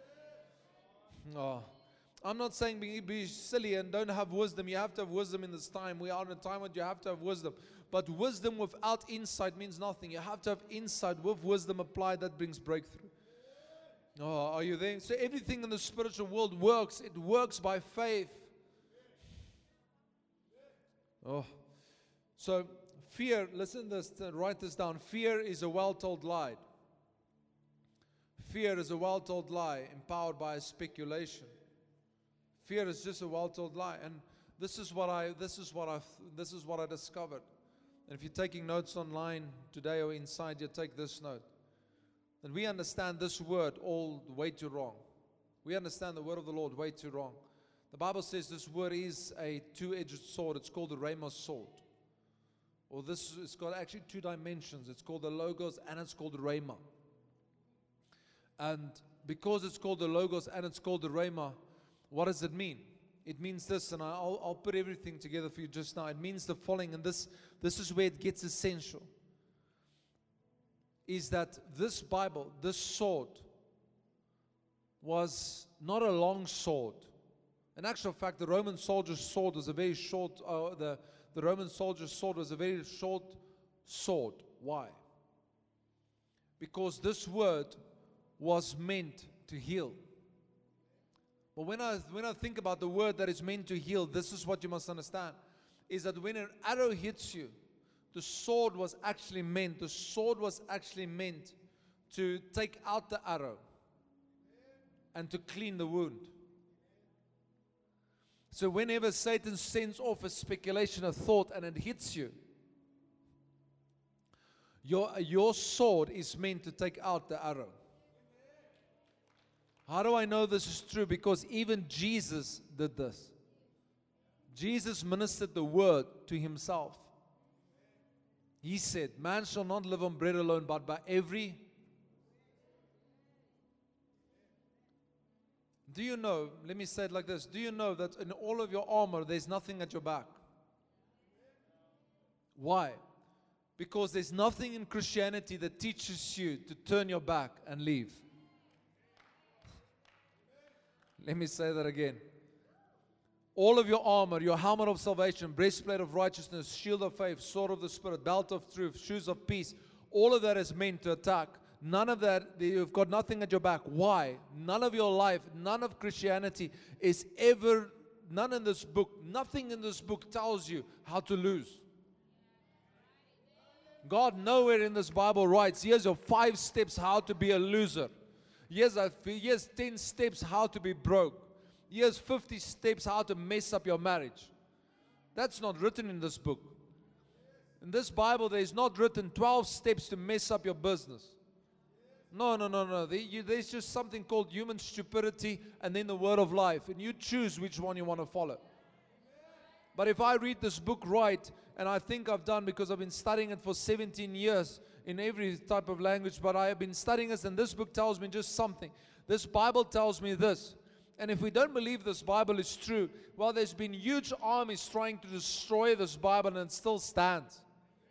Speaker 2: Oh, I'm not saying be silly and don't have wisdom. You have to have wisdom in this time. We are in a time when you have to have wisdom. But wisdom without insight means nothing. You have to have insight with wisdom applied that brings breakthrough. Oh, are you there? So everything in the spiritual world works. It works by faith. Oh. So fear, listen to this, write this down. Fear is a well-told lie. Fear is a well-told lie empowered by a speculation. Fear is just a well-told lie. And this is what I discovered. And if you're taking notes online today or inside, you take this note. And we understand this word all way too wrong. We understand the word of the Lord way too wrong. The Bible says this word is a two-edged sword. It's called the Rhema sword. Or it's got actually 2 dimensions. It's called the Logos and it's called the Rhema. And because it's called the Logos and it's called the Rhema, what does it mean? It means this, and I'll put everything together for you just now. It means the following, and this is where it gets essential. Is that this Bible, this sword, was not a long sword. In actual fact, the Roman soldier's sword was a very short, the Roman soldier's sword was a very short sword. Why? Because this word was meant to heal. But when I think about the word that is meant to heal, this is what you must understand, is that when an arrow hits you, the sword was actually meant to take out the arrow and to clean the wound. So whenever Satan sends off a speculation, a thought, and it hits you, your sword is meant to take out the arrow. How do I know this is true? Because even Jesus did this. Jesus ministered the word to himself. He said, man shall not live on bread alone, but by every... Do you know, let me say it like this, do you know that in all of your armor, there's nothing at your back? Why? Because there's nothing in Christianity that teaches you to turn your back and leave. Let me say that again. All of your armor, your helmet of salvation, breastplate of righteousness, shield of faith, sword of the Spirit, belt of truth, shoes of peace, all of that is meant to attack. None of that, you've got nothing at your back. Why? None of your life, none of Christianity is ever, none in this book, nothing in this book tells you how to lose. God nowhere in this Bible writes, here's your 5 steps how to be a loser. Here's 10 steps how to be broke. Here's 50 steps how to mess up your marriage. That's not written in this book. In this Bible, there is not written 12 steps to mess up your business. No. There's just something called human stupidity and then the word of life. And you choose which one you want to follow. But if I read this book right, and I think I've done because I've been studying it for 17 years in every type of language, but I have been studying this, and this book tells me just something. This Bible tells me this. And if we don't believe this Bible is true, well, there's been huge armies trying to destroy this Bible, and it still stands.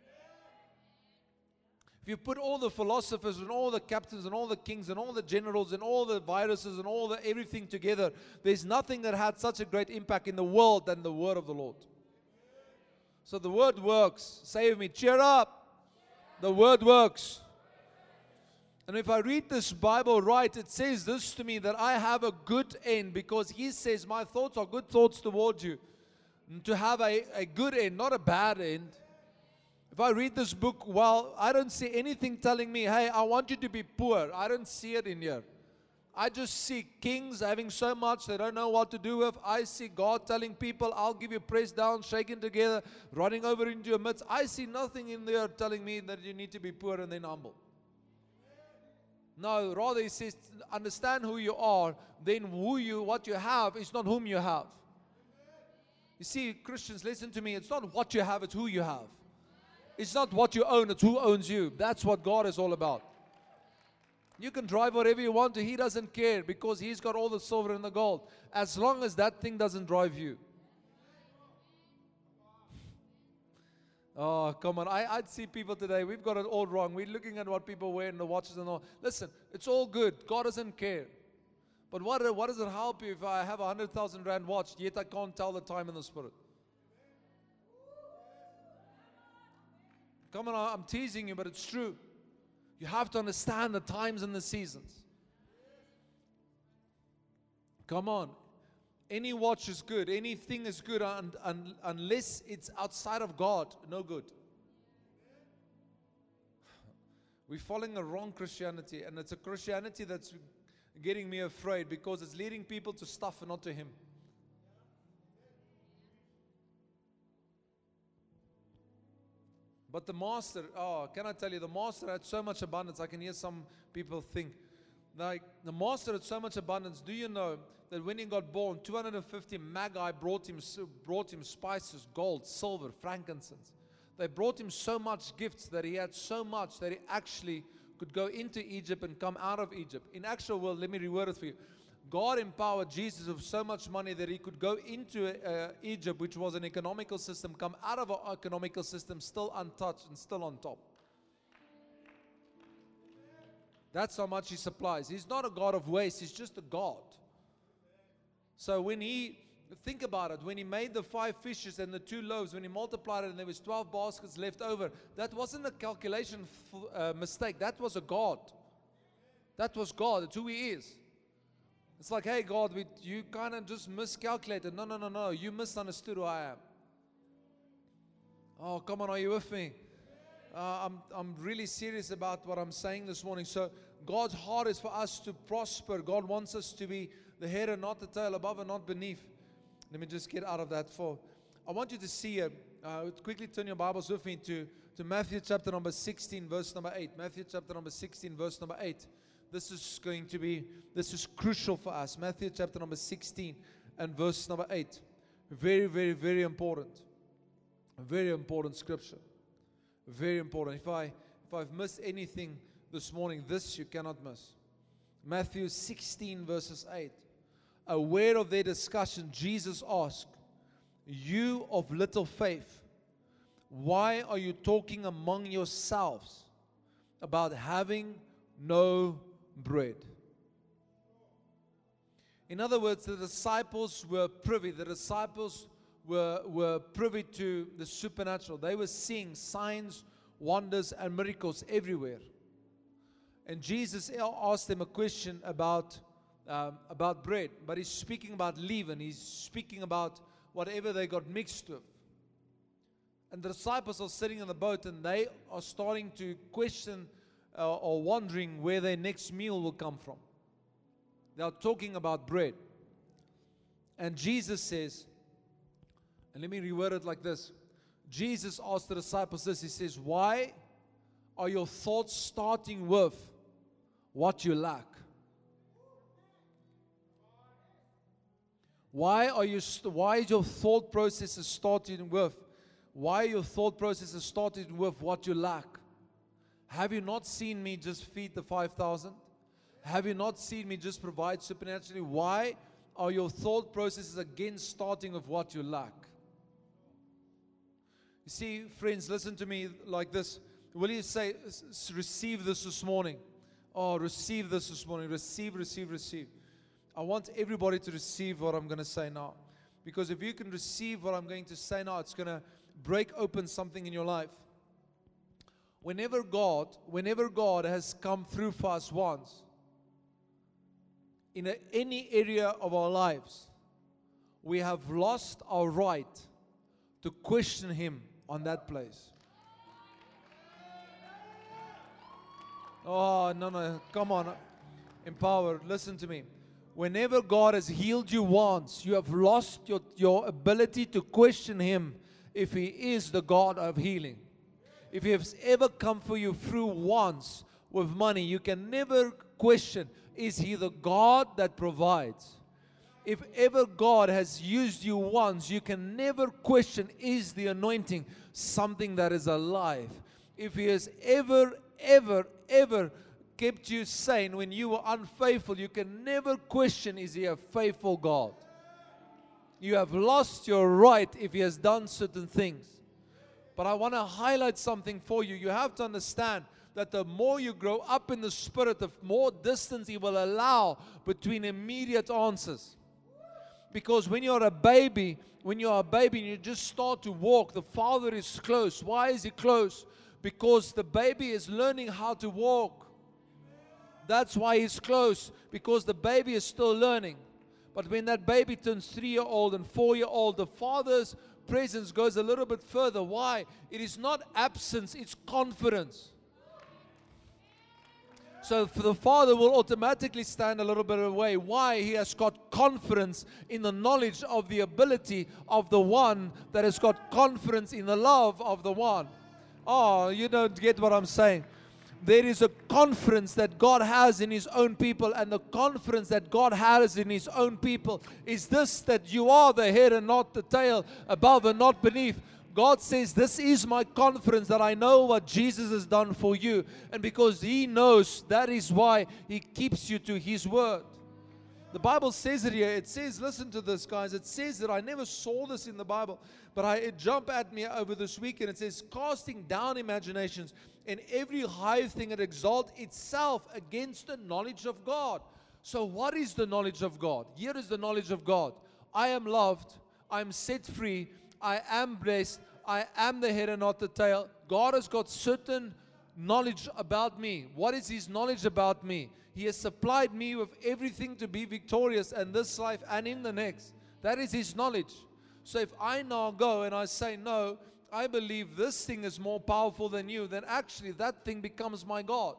Speaker 2: If you put all the philosophers and all the captains and all the kings and all the generals and all the viruses and all the everything together, there's nothing that had such a great impact in the world than the word of the Lord. So the word works. Say with me, cheer up. The word works. And if I read this Bible right, it says this to me, that I have a good end, because He says my thoughts are good thoughts towards you. And to have a good end, not a bad end. If I read this book, well, I don't see anything telling me, hey, I want you to be poor. I don't see it in here. I just see kings having so much they don't know what to do with. I see God telling people, I'll give you pressed down, shaken together, running over into your midst. I see nothing in there telling me that you need to be poor and then humble. No, rather He says, understand who you are, then what you have is not whom you have. You see, Christians, listen to me. It's not what you have, it's who you have. It's not what you own, it's who owns you. That's what God is all about. You can drive whatever you want to. He doesn't care, because He's got all the silver and the gold. As long as that thing doesn't drive you. Oh, come on. I'd see people today, we've got it all wrong. We're looking at what people wear and the watches and all. Listen, it's all good. God doesn't care. But what does it help you if I have a 100,000 rand watch, yet I can't tell the time in the Spirit? Come on, I'm teasing you, but it's true. You have to understand the times and the seasons. Come on. Any watch is good. Anything is good unless it's outside of God. No good. We're following a wrong Christianity, and it's a Christianity that's getting me afraid, because it's leading people to stuff and not to Him. But the Master, can I tell you, the Master had so much abundance. I can hear some people think, like, the Master had so much abundance. Do you know that when He got born, 250 magi brought him spices, gold, silver, frankincense. They brought Him so much gifts that He had so much that He actually could go into Egypt and come out of Egypt. In actual world, let me reword it for you. God empowered Jesus with so much money that He could go into Egypt, which was an economical system, come out of an economical system still untouched and still on top. That's how much He supplies. He's not a God of waste. He's just a God. So when think about it, when He made the 5 fishes and the 2 loaves, when He multiplied it and there was 12 baskets left over, that wasn't a calculation mistake. That was a God. That was God. That's who He is. It's like, hey, God, you kind of just miscalculated. No. You misunderstood who I am. Oh, come on, are you with me? I'm really serious about what I'm saying this morning. So God's heart is for us to prosper. God wants us to be the head and not the tail, above and not beneath. Let me just get out of that I want you to see, quickly turn your Bibles with me to Matthew chapter number 16, verse number 8. Matthew chapter number 16, verse number 8. This is crucial for us. Matthew chapter number 16 and verse number 8. Very, very, very important. Very important scripture. Very important. If I've missed anything this morning, this you cannot miss. Matthew 16 verses 8. Aware of their discussion, Jesus asked, "You of little faith, why are you talking among yourselves about having no bread? In other words, the disciples were privy. The disciples were privy to the supernatural. They were seeing signs, wonders, and miracles everywhere. And Jesus asked them a question about bread. But He's speaking about leaven. He's speaking about whatever they got mixed with. And the disciples are sitting in the boat, and they are starting to question or wondering where their next meal will come from. They are talking about bread. And Jesus says, and let me reword it like this. Jesus asked the disciples this. He says, why are your thoughts starting with what you lack? Why is your thought processes starting with? Why are your thought processes starting with what you lack? Have you not seen me just feed the 5,000? Have you not seen me just provide supernaturally? Why are your thought processes again starting with what you lack? You see, friends, listen to me like this. Will you say, receive this morning? Oh, receive this morning. Receive. I want everybody to receive what I'm going to say now. Because if you can receive what I'm going to say now, it's going to break open something in your life. Whenever God has come through for us once, in any area of our lives, we have lost our right to question Him on that place. Oh, no, come on. Empowered, listen to me. Whenever God has healed you once, you have lost your ability to question Him if He is the God of healing. If He has ever come for you through once with money, you can never question, is He the God that provides? If ever God has used you once, you can never question, is the anointing something that is alive? If He has ever kept you sane when you were unfaithful, you can never question, is He a faithful God? You have lost your right if He has done certain things. But I want to highlight something for you. You have to understand that the more you grow up in the Spirit, the more distance He will allow between immediate answers. Because when you're a baby and you just start to walk, the Father is close. Why is He close? Because the baby is learning how to walk. That's why He's close, because the baby is still learning. But when that baby turns 3-year-old and 4-year-old, the Father's presence goes a little bit further. Why? It is not absence, it's confidence. So the Father will automatically stand a little bit away. Why? He has got confidence in the knowledge of the ability of the one that has got confidence in the love of the one. Oh, you don't get what I'm saying. There is a confidence that God has in His own people, and the confidence that God has in His own people is this, that you are the head and not the tail, above and not beneath. God says, this is my confidence, that I know what Jesus has done for you. And because He knows, that is why He keeps you to His word. The Bible says it here. It says, listen to this, guys. It says that I never saw this in the Bible, but it jumped at me over this weekend. It says, casting down imaginations and every high thing that exalts itself against the knowledge of God. So what is the knowledge of God? Here is the knowledge of God. I am loved. I am set free. I am blessed. I am the head and not the tail. God has got certain knowledge about me. What is His knowledge about me? He has supplied me with everything to be victorious in this life and in the next. That is His knowledge. So if I now go and I say, no, I believe this thing is more powerful than you, then actually that thing becomes my God.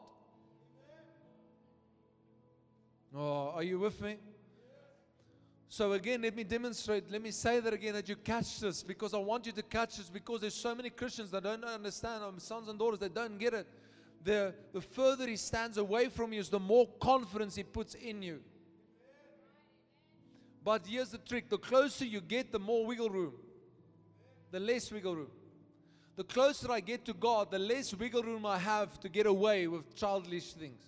Speaker 2: Oh, are you with me? So again, let me demonstrate, let me say that again, that you catch this, because I want you to catch this, because there's so many Christians that don't understand, sons and daughters that don't get it. The further He stands away from you, is the more confidence He puts in you. But here's the trick. The closer you get, the more wiggle room. The less wiggle room. The closer I get to God, the less wiggle room I have to get away with childish things.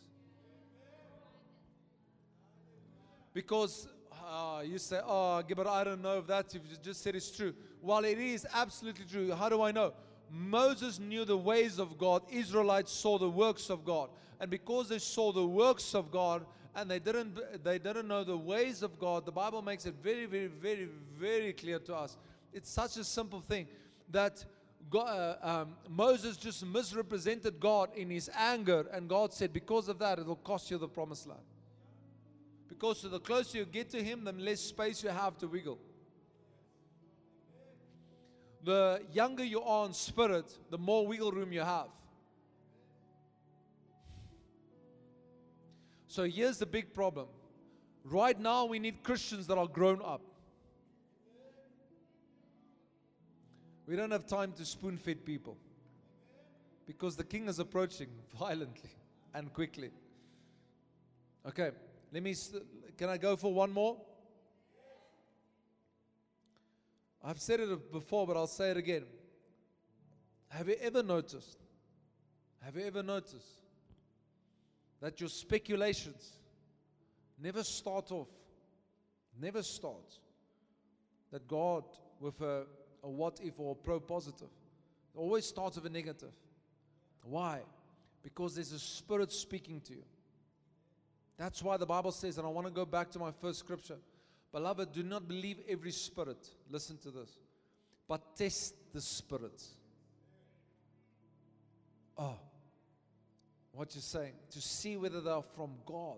Speaker 2: Because you say, oh, but I don't know if that, if you just said it's true. Well, it is absolutely true. How do I know? Moses knew the ways of God. Israelites saw the works of God. And because they saw the works of God and they didn't know the ways of God, the Bible makes it very, very, very, very clear to us. It's such a simple thing that Moses just misrepresented God in his anger, and God said, because of that, it will cost you the promised land. Because the closer you get to Him, the less space you have to wiggle. The younger you are in spirit, the more wiggle room you have. So here's the big problem. Right now, we need Christians that are grown up. We don't have time to spoon-feed people, because the King is approaching violently and quickly. Okay, can I go for one more? I've said it before, but I'll say it again. Have you ever noticed that your speculations never start that God with a what if or a pro-positive? It always starts with a negative. Why? Because there's a spirit speaking to you. That's why the Bible says, and I want to go back to my first scripture, beloved, do not believe every spirit. Listen to this. But test the spirits. Oh, what you're saying, to see whether they are from God.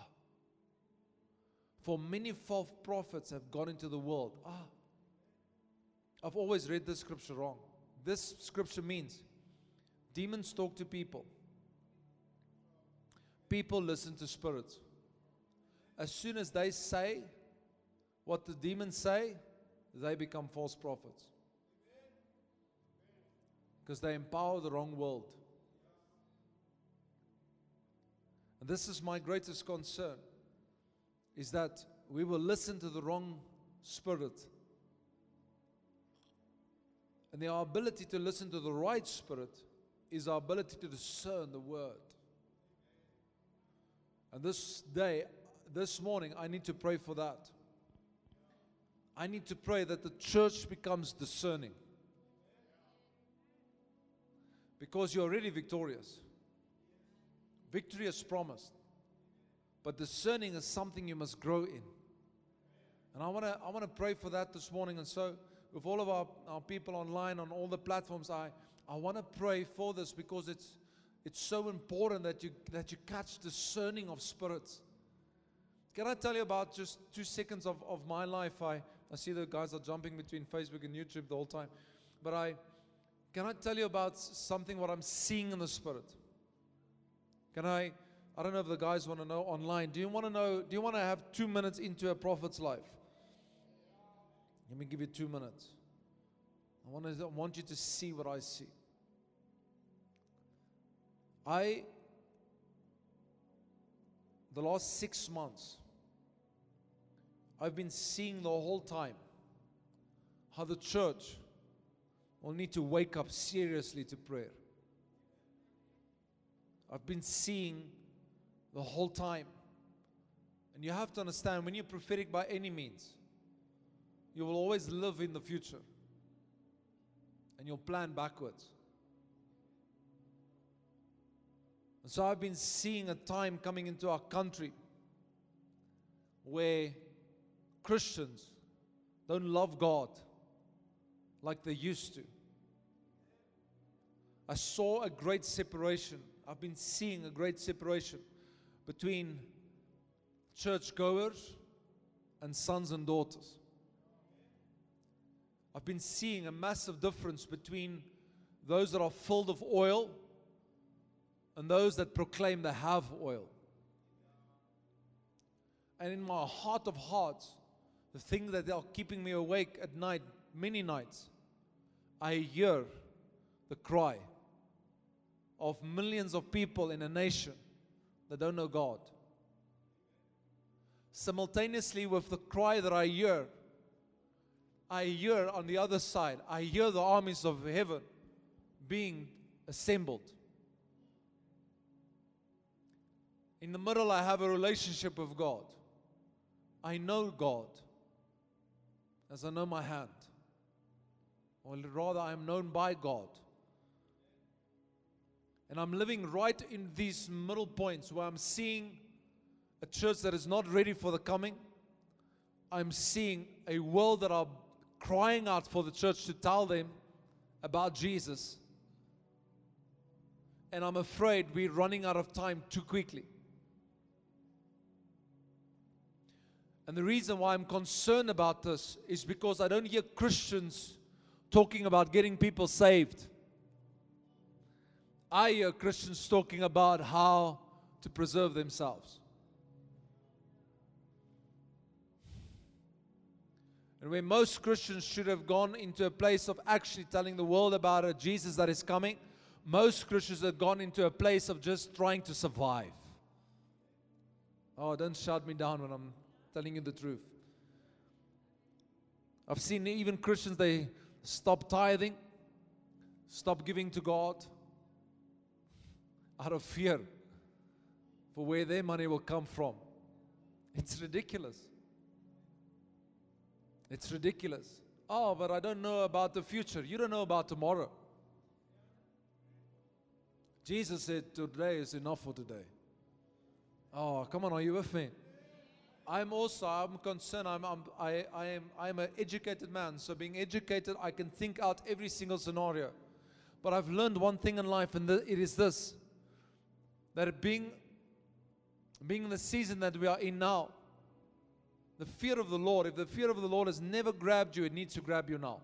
Speaker 2: For many false prophets have gone into the world. I've always read this scripture wrong. This scripture means demons talk to people. People listen to spirits. As soon as they say what the demons say, they become false prophets. Because they empower the wrong world. And this is my greatest concern, is that we will listen to the wrong spirit. And our ability to listen to the right spirit is our ability to discern the word. And this morning, I need to pray for that. I need to pray that the church becomes discerning. Because you're already victorious. Victory is promised. But discerning is something you must grow in. And I want to pray for that this morning. And so, with all of our people online on all the platforms, I want to pray for this, because it's so important that you catch discerning of spirits. Can I tell you about just 2 seconds of my life? I see the guys are jumping between Facebook and YouTube the whole time. But can I tell you about something, what I'm seeing in the spirit? I don't know if the guys want to know online. Do you want to have 2 minutes into a prophet's life? Let me give you 2 minutes. I want you to see what I see. The last 6 months, I've been seeing the whole time how the church will need to wake up seriously to prayer. I've been seeing the whole time. And you have to understand, when you're prophetic by any means, you will always live in the future. And you'll plan backwards. And so I've been seeing a time coming into our country where Christians don't love God like they used to. I saw a great separation. I've been seeing a great separation between churchgoers and sons and daughters. I've been seeing a massive difference between those that are filled with oil and those that proclaim they have oil. And in my heart of hearts, the thing that are keeping me awake at night, many nights, I hear the cry of millions of people in a nation that don't know God. Simultaneously with the cry that I hear on the other side, I hear the armies of heaven being assembled. In the middle, I have a relationship with God. I know God as I know my hand. Or rather, I am known by God And I'm living right in these middle points where I'm seeing a church that is not ready for the coming. I'm seeing a world that are crying out for the church to tell them about Jesus. And I'm afraid we're running out of time too quickly. And the reason why I'm concerned about this is because I don't hear Christians talking about getting people saved. I hear Christians talking about how to preserve themselves. And where most Christians should have gone into a place of actually telling the world about a Jesus that is coming, most Christians have gone into a place of just trying to survive. Oh, don't shout me down when I'm telling you the truth. I've seen even Christians, they stop tithing, stop giving to God out of fear for where their money will come from. It's ridiculous. It's ridiculous. Oh, but I don't know about the future. You don't know about tomorrow. Jesus said, today is enough for today. Oh, come on, are you with me? I'm concerned. I'm an educated man. So being educated, I can think out every single scenario. But I've learned one thing in life, and it is this: that being in the season that we are in now, the fear of the Lord, if the fear of the Lord has never grabbed you, it needs to grab you now.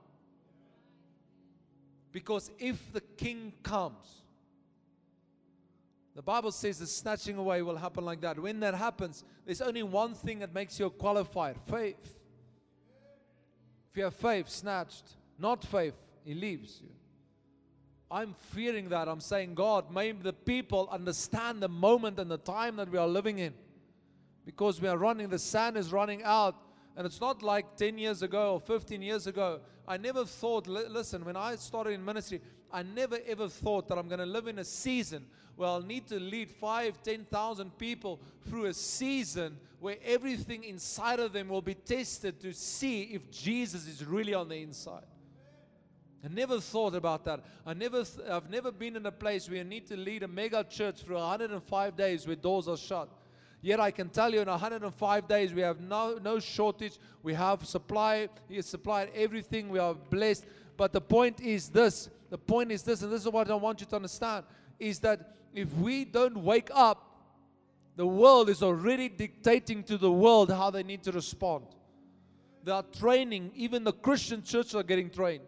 Speaker 2: Because if the King comes, the Bible says the snatching away will happen like that. When that happens, there's only one thing that makes you qualified: faith. If you have faith, snatched. Not faith, He leaves you. I'm fearing that. I'm saying, God, may the people understand the moment and the time that we are living in. Because we are running, the sand is running out. And it's not like 10 years ago or 15 years ago. I never thought, listen, when I started in ministry, I never ever thought that I'm going to live in a season where I'll need to lead 5,000, 10,000 people through a season where everything inside of them will be tested to see if Jesus is really on the inside. I never thought about that. I've never been in a place where you need to lead a mega church for 105 days where doors are shut. Yet I can tell you in 105 days we have no shortage. We have supply. He has supplied everything. We are blessed. But the point is this. The point is this, and this is what I want you to understand, is that if we don't wake up, the world is already dictating to the world how they need to respond. They are training. Even the Christian church are getting trained.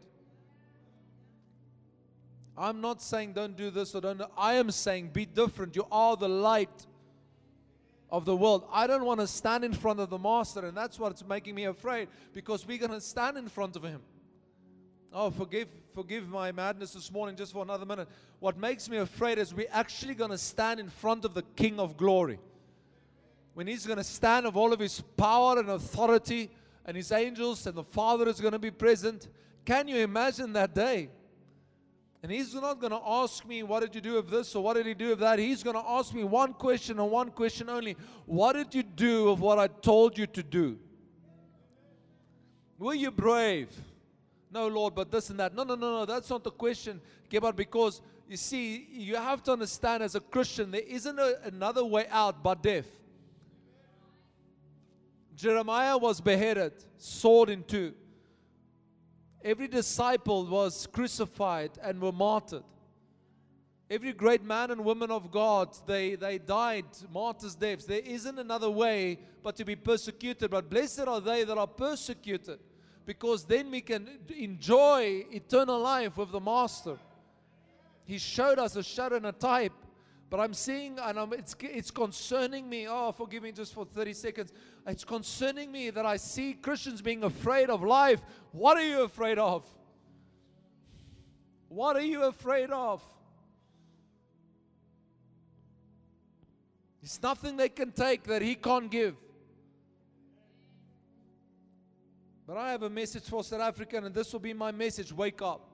Speaker 2: I'm not saying don't do this or don't. I am saying be different. You are the light of the world. I don't want to stand in front of the Master, and that's what's making me afraid, because we're going to stand in front of Him. Oh, forgive my madness this morning just for another minute. What makes me afraid is we're actually going to stand in front of the King of Glory. When He's going to stand of all of His power and authority, and His angels and the Father is going to be present. Can you imagine that day? And He's not going to ask me, what did you do with this or what did He do with that? He's going to ask me one question and one question only. What did you do of what I told you to do? Were you brave? No, Lord, but this and that. No. That's not the question. Because you see, you have to understand, as a Christian, there isn't another way out but death. Jeremiah was beheaded, sawed in two. Every disciple was crucified and were martyred. Every great man and woman of God, they died martyrs' deaths. There isn't another way but to be persecuted. But blessed are they that are persecuted, because then we can enjoy eternal life with the Master. He showed us a shadow and a type. But I'm seeing, and it's concerning me. Oh, forgive me just for 30 seconds. It's concerning me that I see Christians being afraid of life. What are you afraid of? What are you afraid of? There's nothing they can take that He can't give. But I have a message for South Africa, and this will be my message. Wake up.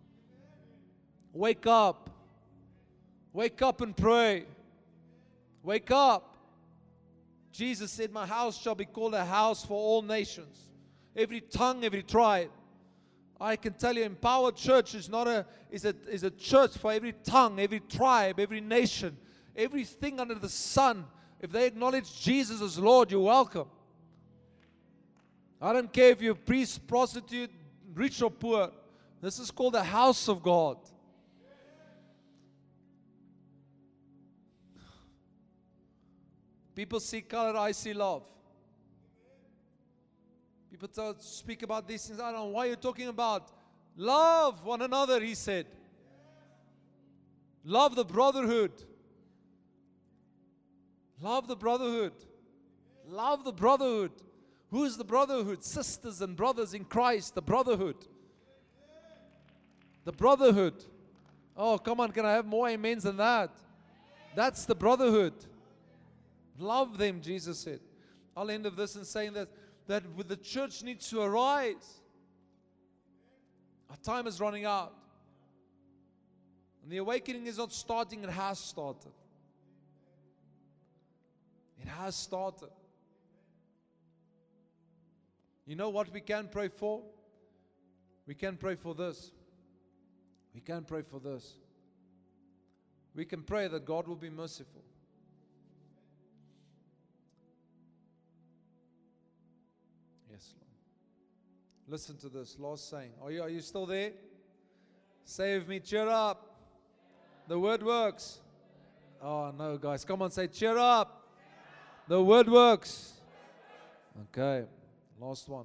Speaker 2: Wake up. Wake up and pray. Wake up. Jesus said, my house shall be called a house for all nations. Every tongue, every tribe. I can tell you, Empowered Church is a church for every tongue, every tribe, every nation, everything under the sun. If they acknowledge Jesus as Lord, you're welcome. I don't care if you're priest, prostitute, rich or poor. This is called the house of God. People see color, I see love. People speak about these things. I don't know why you're talking about. Love one another, he said. Love the brotherhood. Love the brotherhood. Love the brotherhood. Who is the brotherhood? Sisters and brothers in Christ, the brotherhood. The brotherhood. Oh, come on, can I have more amens than that? That's the brotherhood. Love them, Jesus said. I'll end of this in saying that the church needs to arise. Our time is running out. And the awakening is not starting, it has started. It has started. You know what we can pray for? We can pray for this. We can pray for this. We can pray that God will be merciful. Yes, Lord. Listen to this last saying. Are you still there? Say with me, cheer up. The word works. Oh no, guys. Come on, say cheer up. The word works. Okay. Last one.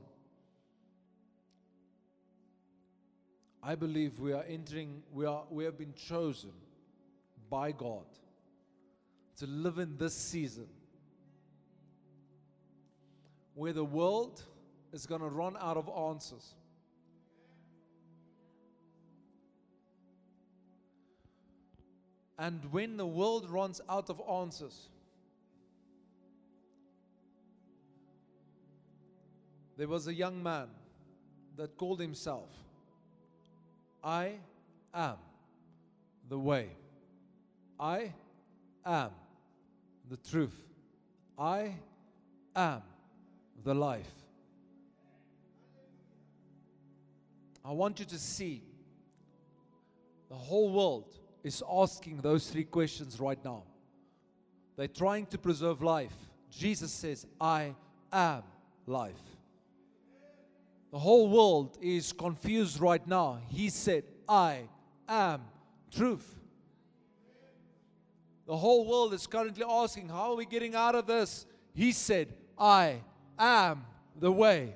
Speaker 2: I believe we have been chosen by God to live in this season where the world is going to run out of answers. And when the world runs out of answers, there was a young man that called himself, I am the way. I am the truth. I am the life. I want you to see the whole world is asking those three questions right now. They're trying to preserve life. Jesus says, I am life. The whole world is confused right now. He said, I am truth. The whole world is currently asking, how are we getting out of this? He said, I am the way.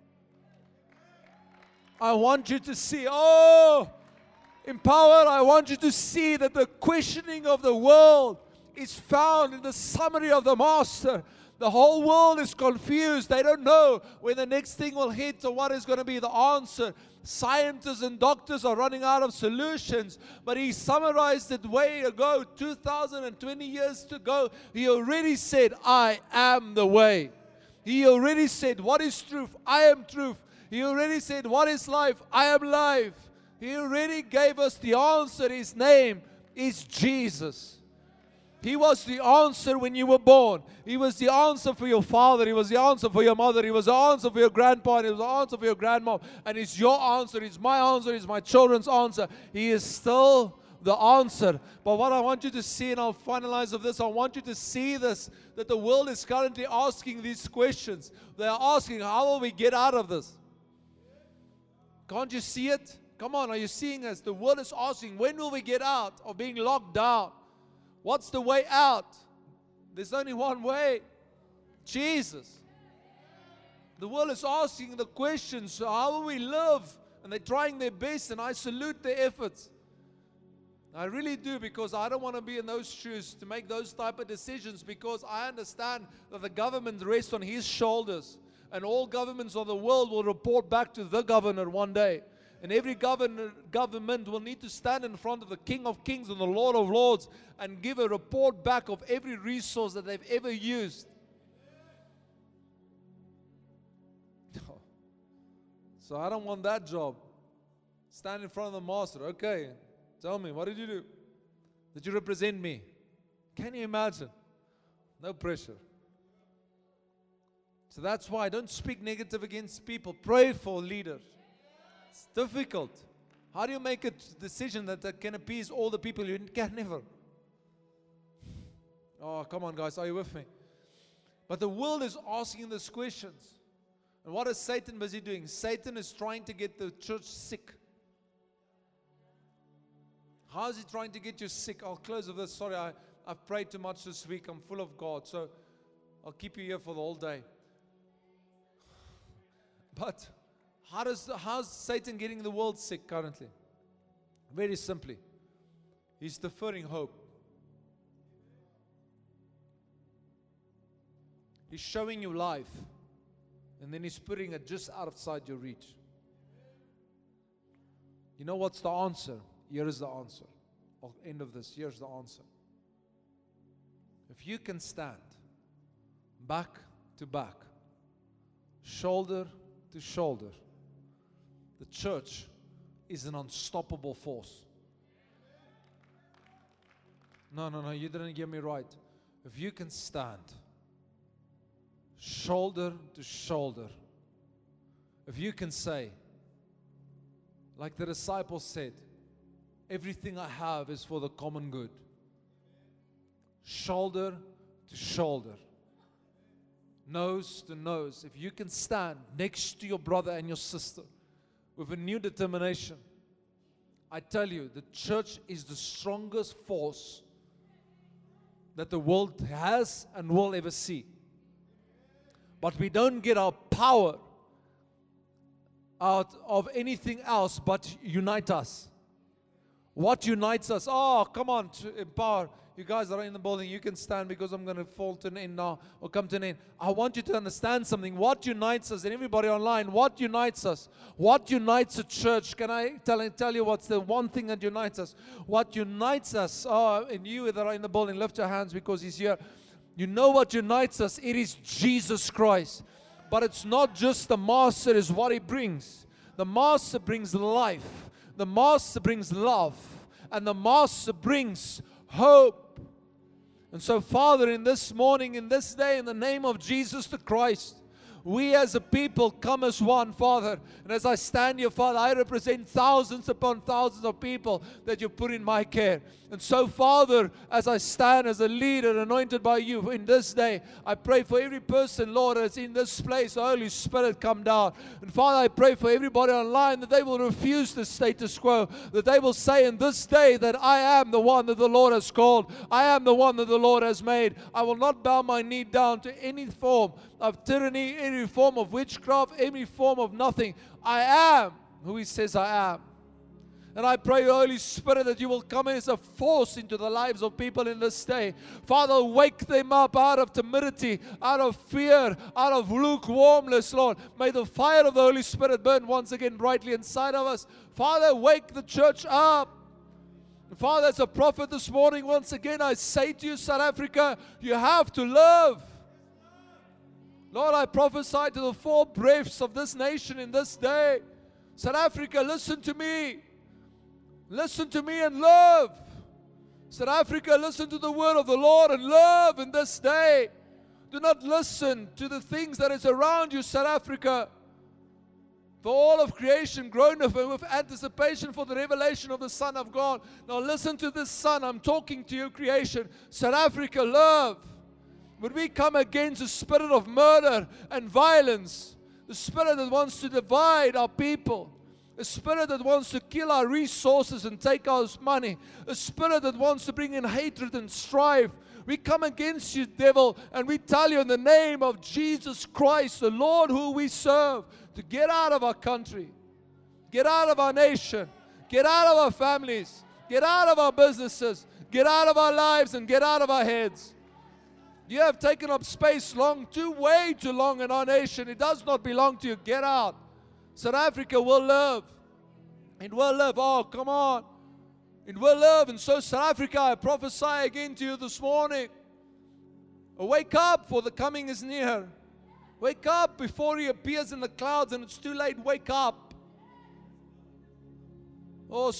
Speaker 2: I want you to see, Empowered, I want you to see that the questioning of the world is found in the summary of the Master. The whole world is confused. They don't know when the next thing will hit or what is going to be the answer. Scientists and doctors are running out of solutions. But he summarized it way ago, 2020 years ago. He already said, I am the way. He already said, what is truth? I am truth. He already said, what is life? I am life. He already gave us the answer. His name is Jesus. He was the answer when you were born. He was the answer for your father. He was the answer for your mother. He was the answer for your grandpa. He was the answer for your grandmom. And it's your answer. It's my answer. It's my children's answer. He is still the answer. But what I want you to see, and I'll finalize of this, I want you to see this, that the world is currently asking these questions. They are asking, how will we get out of this? Can't you see it? Come on, are you seeing this? The world is asking, when will we get out of being locked down? What's the way out? There's only one way. Jesus. The world is asking the questions, so how will we live? And they're trying their best, and I salute their efforts. I really do, because I don't want to be in those shoes to make those type of decisions, because I understand that the government rests on his shoulders, and all governments of the world will report back to the governor one day. And every government will need to stand in front of the King of Kings and the Lord of Lords and give a report back of every resource that they've ever used. So I don't want that job. Stand in front of the Master. Okay, tell me, what did you do? Did you represent me? Can you imagine? No pressure. So that's why don't speak negative against people. Pray for leaders. It's difficult. How do you make a decision that can appease all the people? You can never. Oh, come on, guys. Are you with me? But the world is asking these questions. And what is Satan busy doing? Satan is trying to get the church sick. How is he trying to get you sick? I'll close with this. Sorry, I've prayed too much this week. I'm full of God. So I'll keep you here for the whole day. But how's Satan getting the world sick currently? Very simply. He's deferring hope. He's showing you life. And then he's putting it just outside your reach. You know what's the answer? Here is the answer. I'll end of this. Here's the answer. If you can stand back to back, shoulder to shoulder, the church is an unstoppable force. No, you didn't get me right. If you can stand shoulder to shoulder, if you can say, like the disciples said, everything I have is for the common good. Shoulder to shoulder, nose to nose. If you can stand next to your brother and your sister with a new determination, I tell you, the church is the strongest force that the world has and will ever see. But we don't get our power out of anything else but unite us. What unites us? Oh, come on, to empower. You guys are in the building. You can stand because I'm going to fall to an end now or come to an end. I want you to understand something. What unites us, and everybody online, what unites us? What unites a church? Can I tell you what's the one thing that unites us? What unites us? Oh, and you that are in the building, lift your hands because he's here. You know what unites us? It is Jesus Christ. But it's not just the Master, is what He brings. The Master brings life. The Master brings love. And the Master brings hope. And so, Father, in this morning, in this day, in the name of Jesus the Christ, we as a people come as one, Father. And as I stand here, Father, I represent thousands upon thousands of people that you put in my care. And so, Father, as I stand as a leader anointed by you in this day, I pray for every person, Lord, that's in this place. The Holy Spirit come down. And Father, I pray for everybody online that they will refuse the status quo, that they will say in this day that I am the one that the Lord has called. I am the one that the Lord has made. I will not bow my knee down to any form of tyranny, any form of witchcraft, any form of nothing. I am who He says I am. And I pray, Holy Spirit, that you will come as a force into the lives of people in this day. Father, wake them up out of timidity, out of fear, out of lukewarmness, Lord. May the fire of the Holy Spirit burn once again brightly inside of us. Father, wake the church up. Father, as a prophet this morning, once again, I say to you, South Africa, you have to love. Lord, I prophesy to the four breaths of this nation in this day. South Africa, listen to me. Listen to me and love. South Africa, listen to the word of the Lord and love in this day. Do not listen to the things that is around you, South Africa. For all of creation groaneth with anticipation for the revelation of the Son of God. Now listen to this Son. I'm talking to you, creation. South Africa, love. When we come against the spirit of murder and violence, the spirit that wants to divide our people, a spirit that wants to kill our resources and take our money, a spirit that wants to bring in hatred and strife, we come against you, devil, and we tell you in the name of Jesus Christ, the Lord who we serve, to get out of our country, get out of our nation, get out of our families, get out of our businesses, get out of our lives, and get out of our heads. You have taken up space way too long in our nation. It does not belong to you. Get out. South Africa will live. It will live. Oh, come on. It will live. And so, South Africa, I prophesy again to you this morning. Wake up, for the coming is near. Wake up before He appears in the clouds and it's too late. Wake up. Oh,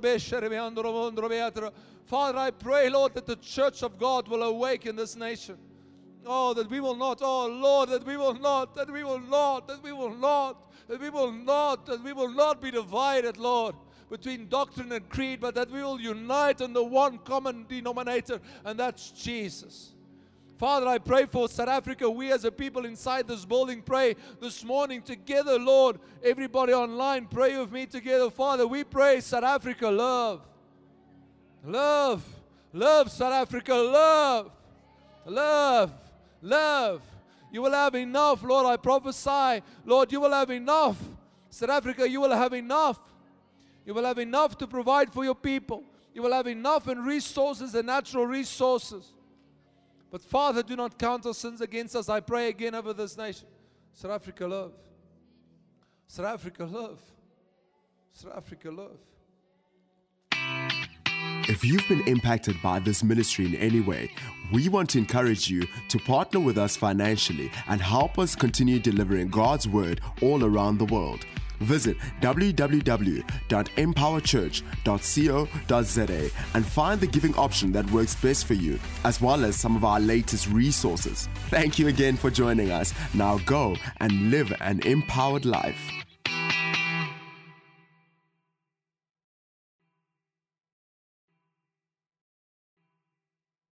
Speaker 2: Father, I pray, Lord, that the church of God will awake in this nation. Oh, that we will not, oh Lord, that we will not that we will not be divided, Lord, between doctrine and creed, but that we will unite on the one common denominator, and that's Jesus. Father, I pray for South Africa. We as a people inside this building pray this morning together, Lord. Everybody online, pray with me together. Father, we pray South Africa, love. Love. Love, South Africa, love. Love. Love. You will have enough, Lord. I prophesy, Lord, you will have enough. South Africa, you will have enough. You will have enough to provide for your people. You will have enough in resources and natural resources. But Father, do not count our sins against us. I pray again over this nation. South Africa, love. South Africa, love. South Africa, love.
Speaker 1: If you've been impacted by this ministry in any way, we want to encourage you to partner with us financially and help us continue delivering God's word all around the world. Visit www.empowerchurch.co.za and find the giving option that works best for you, as well as some of our latest resources. Thank you again for joining us. Now go and live an empowered life.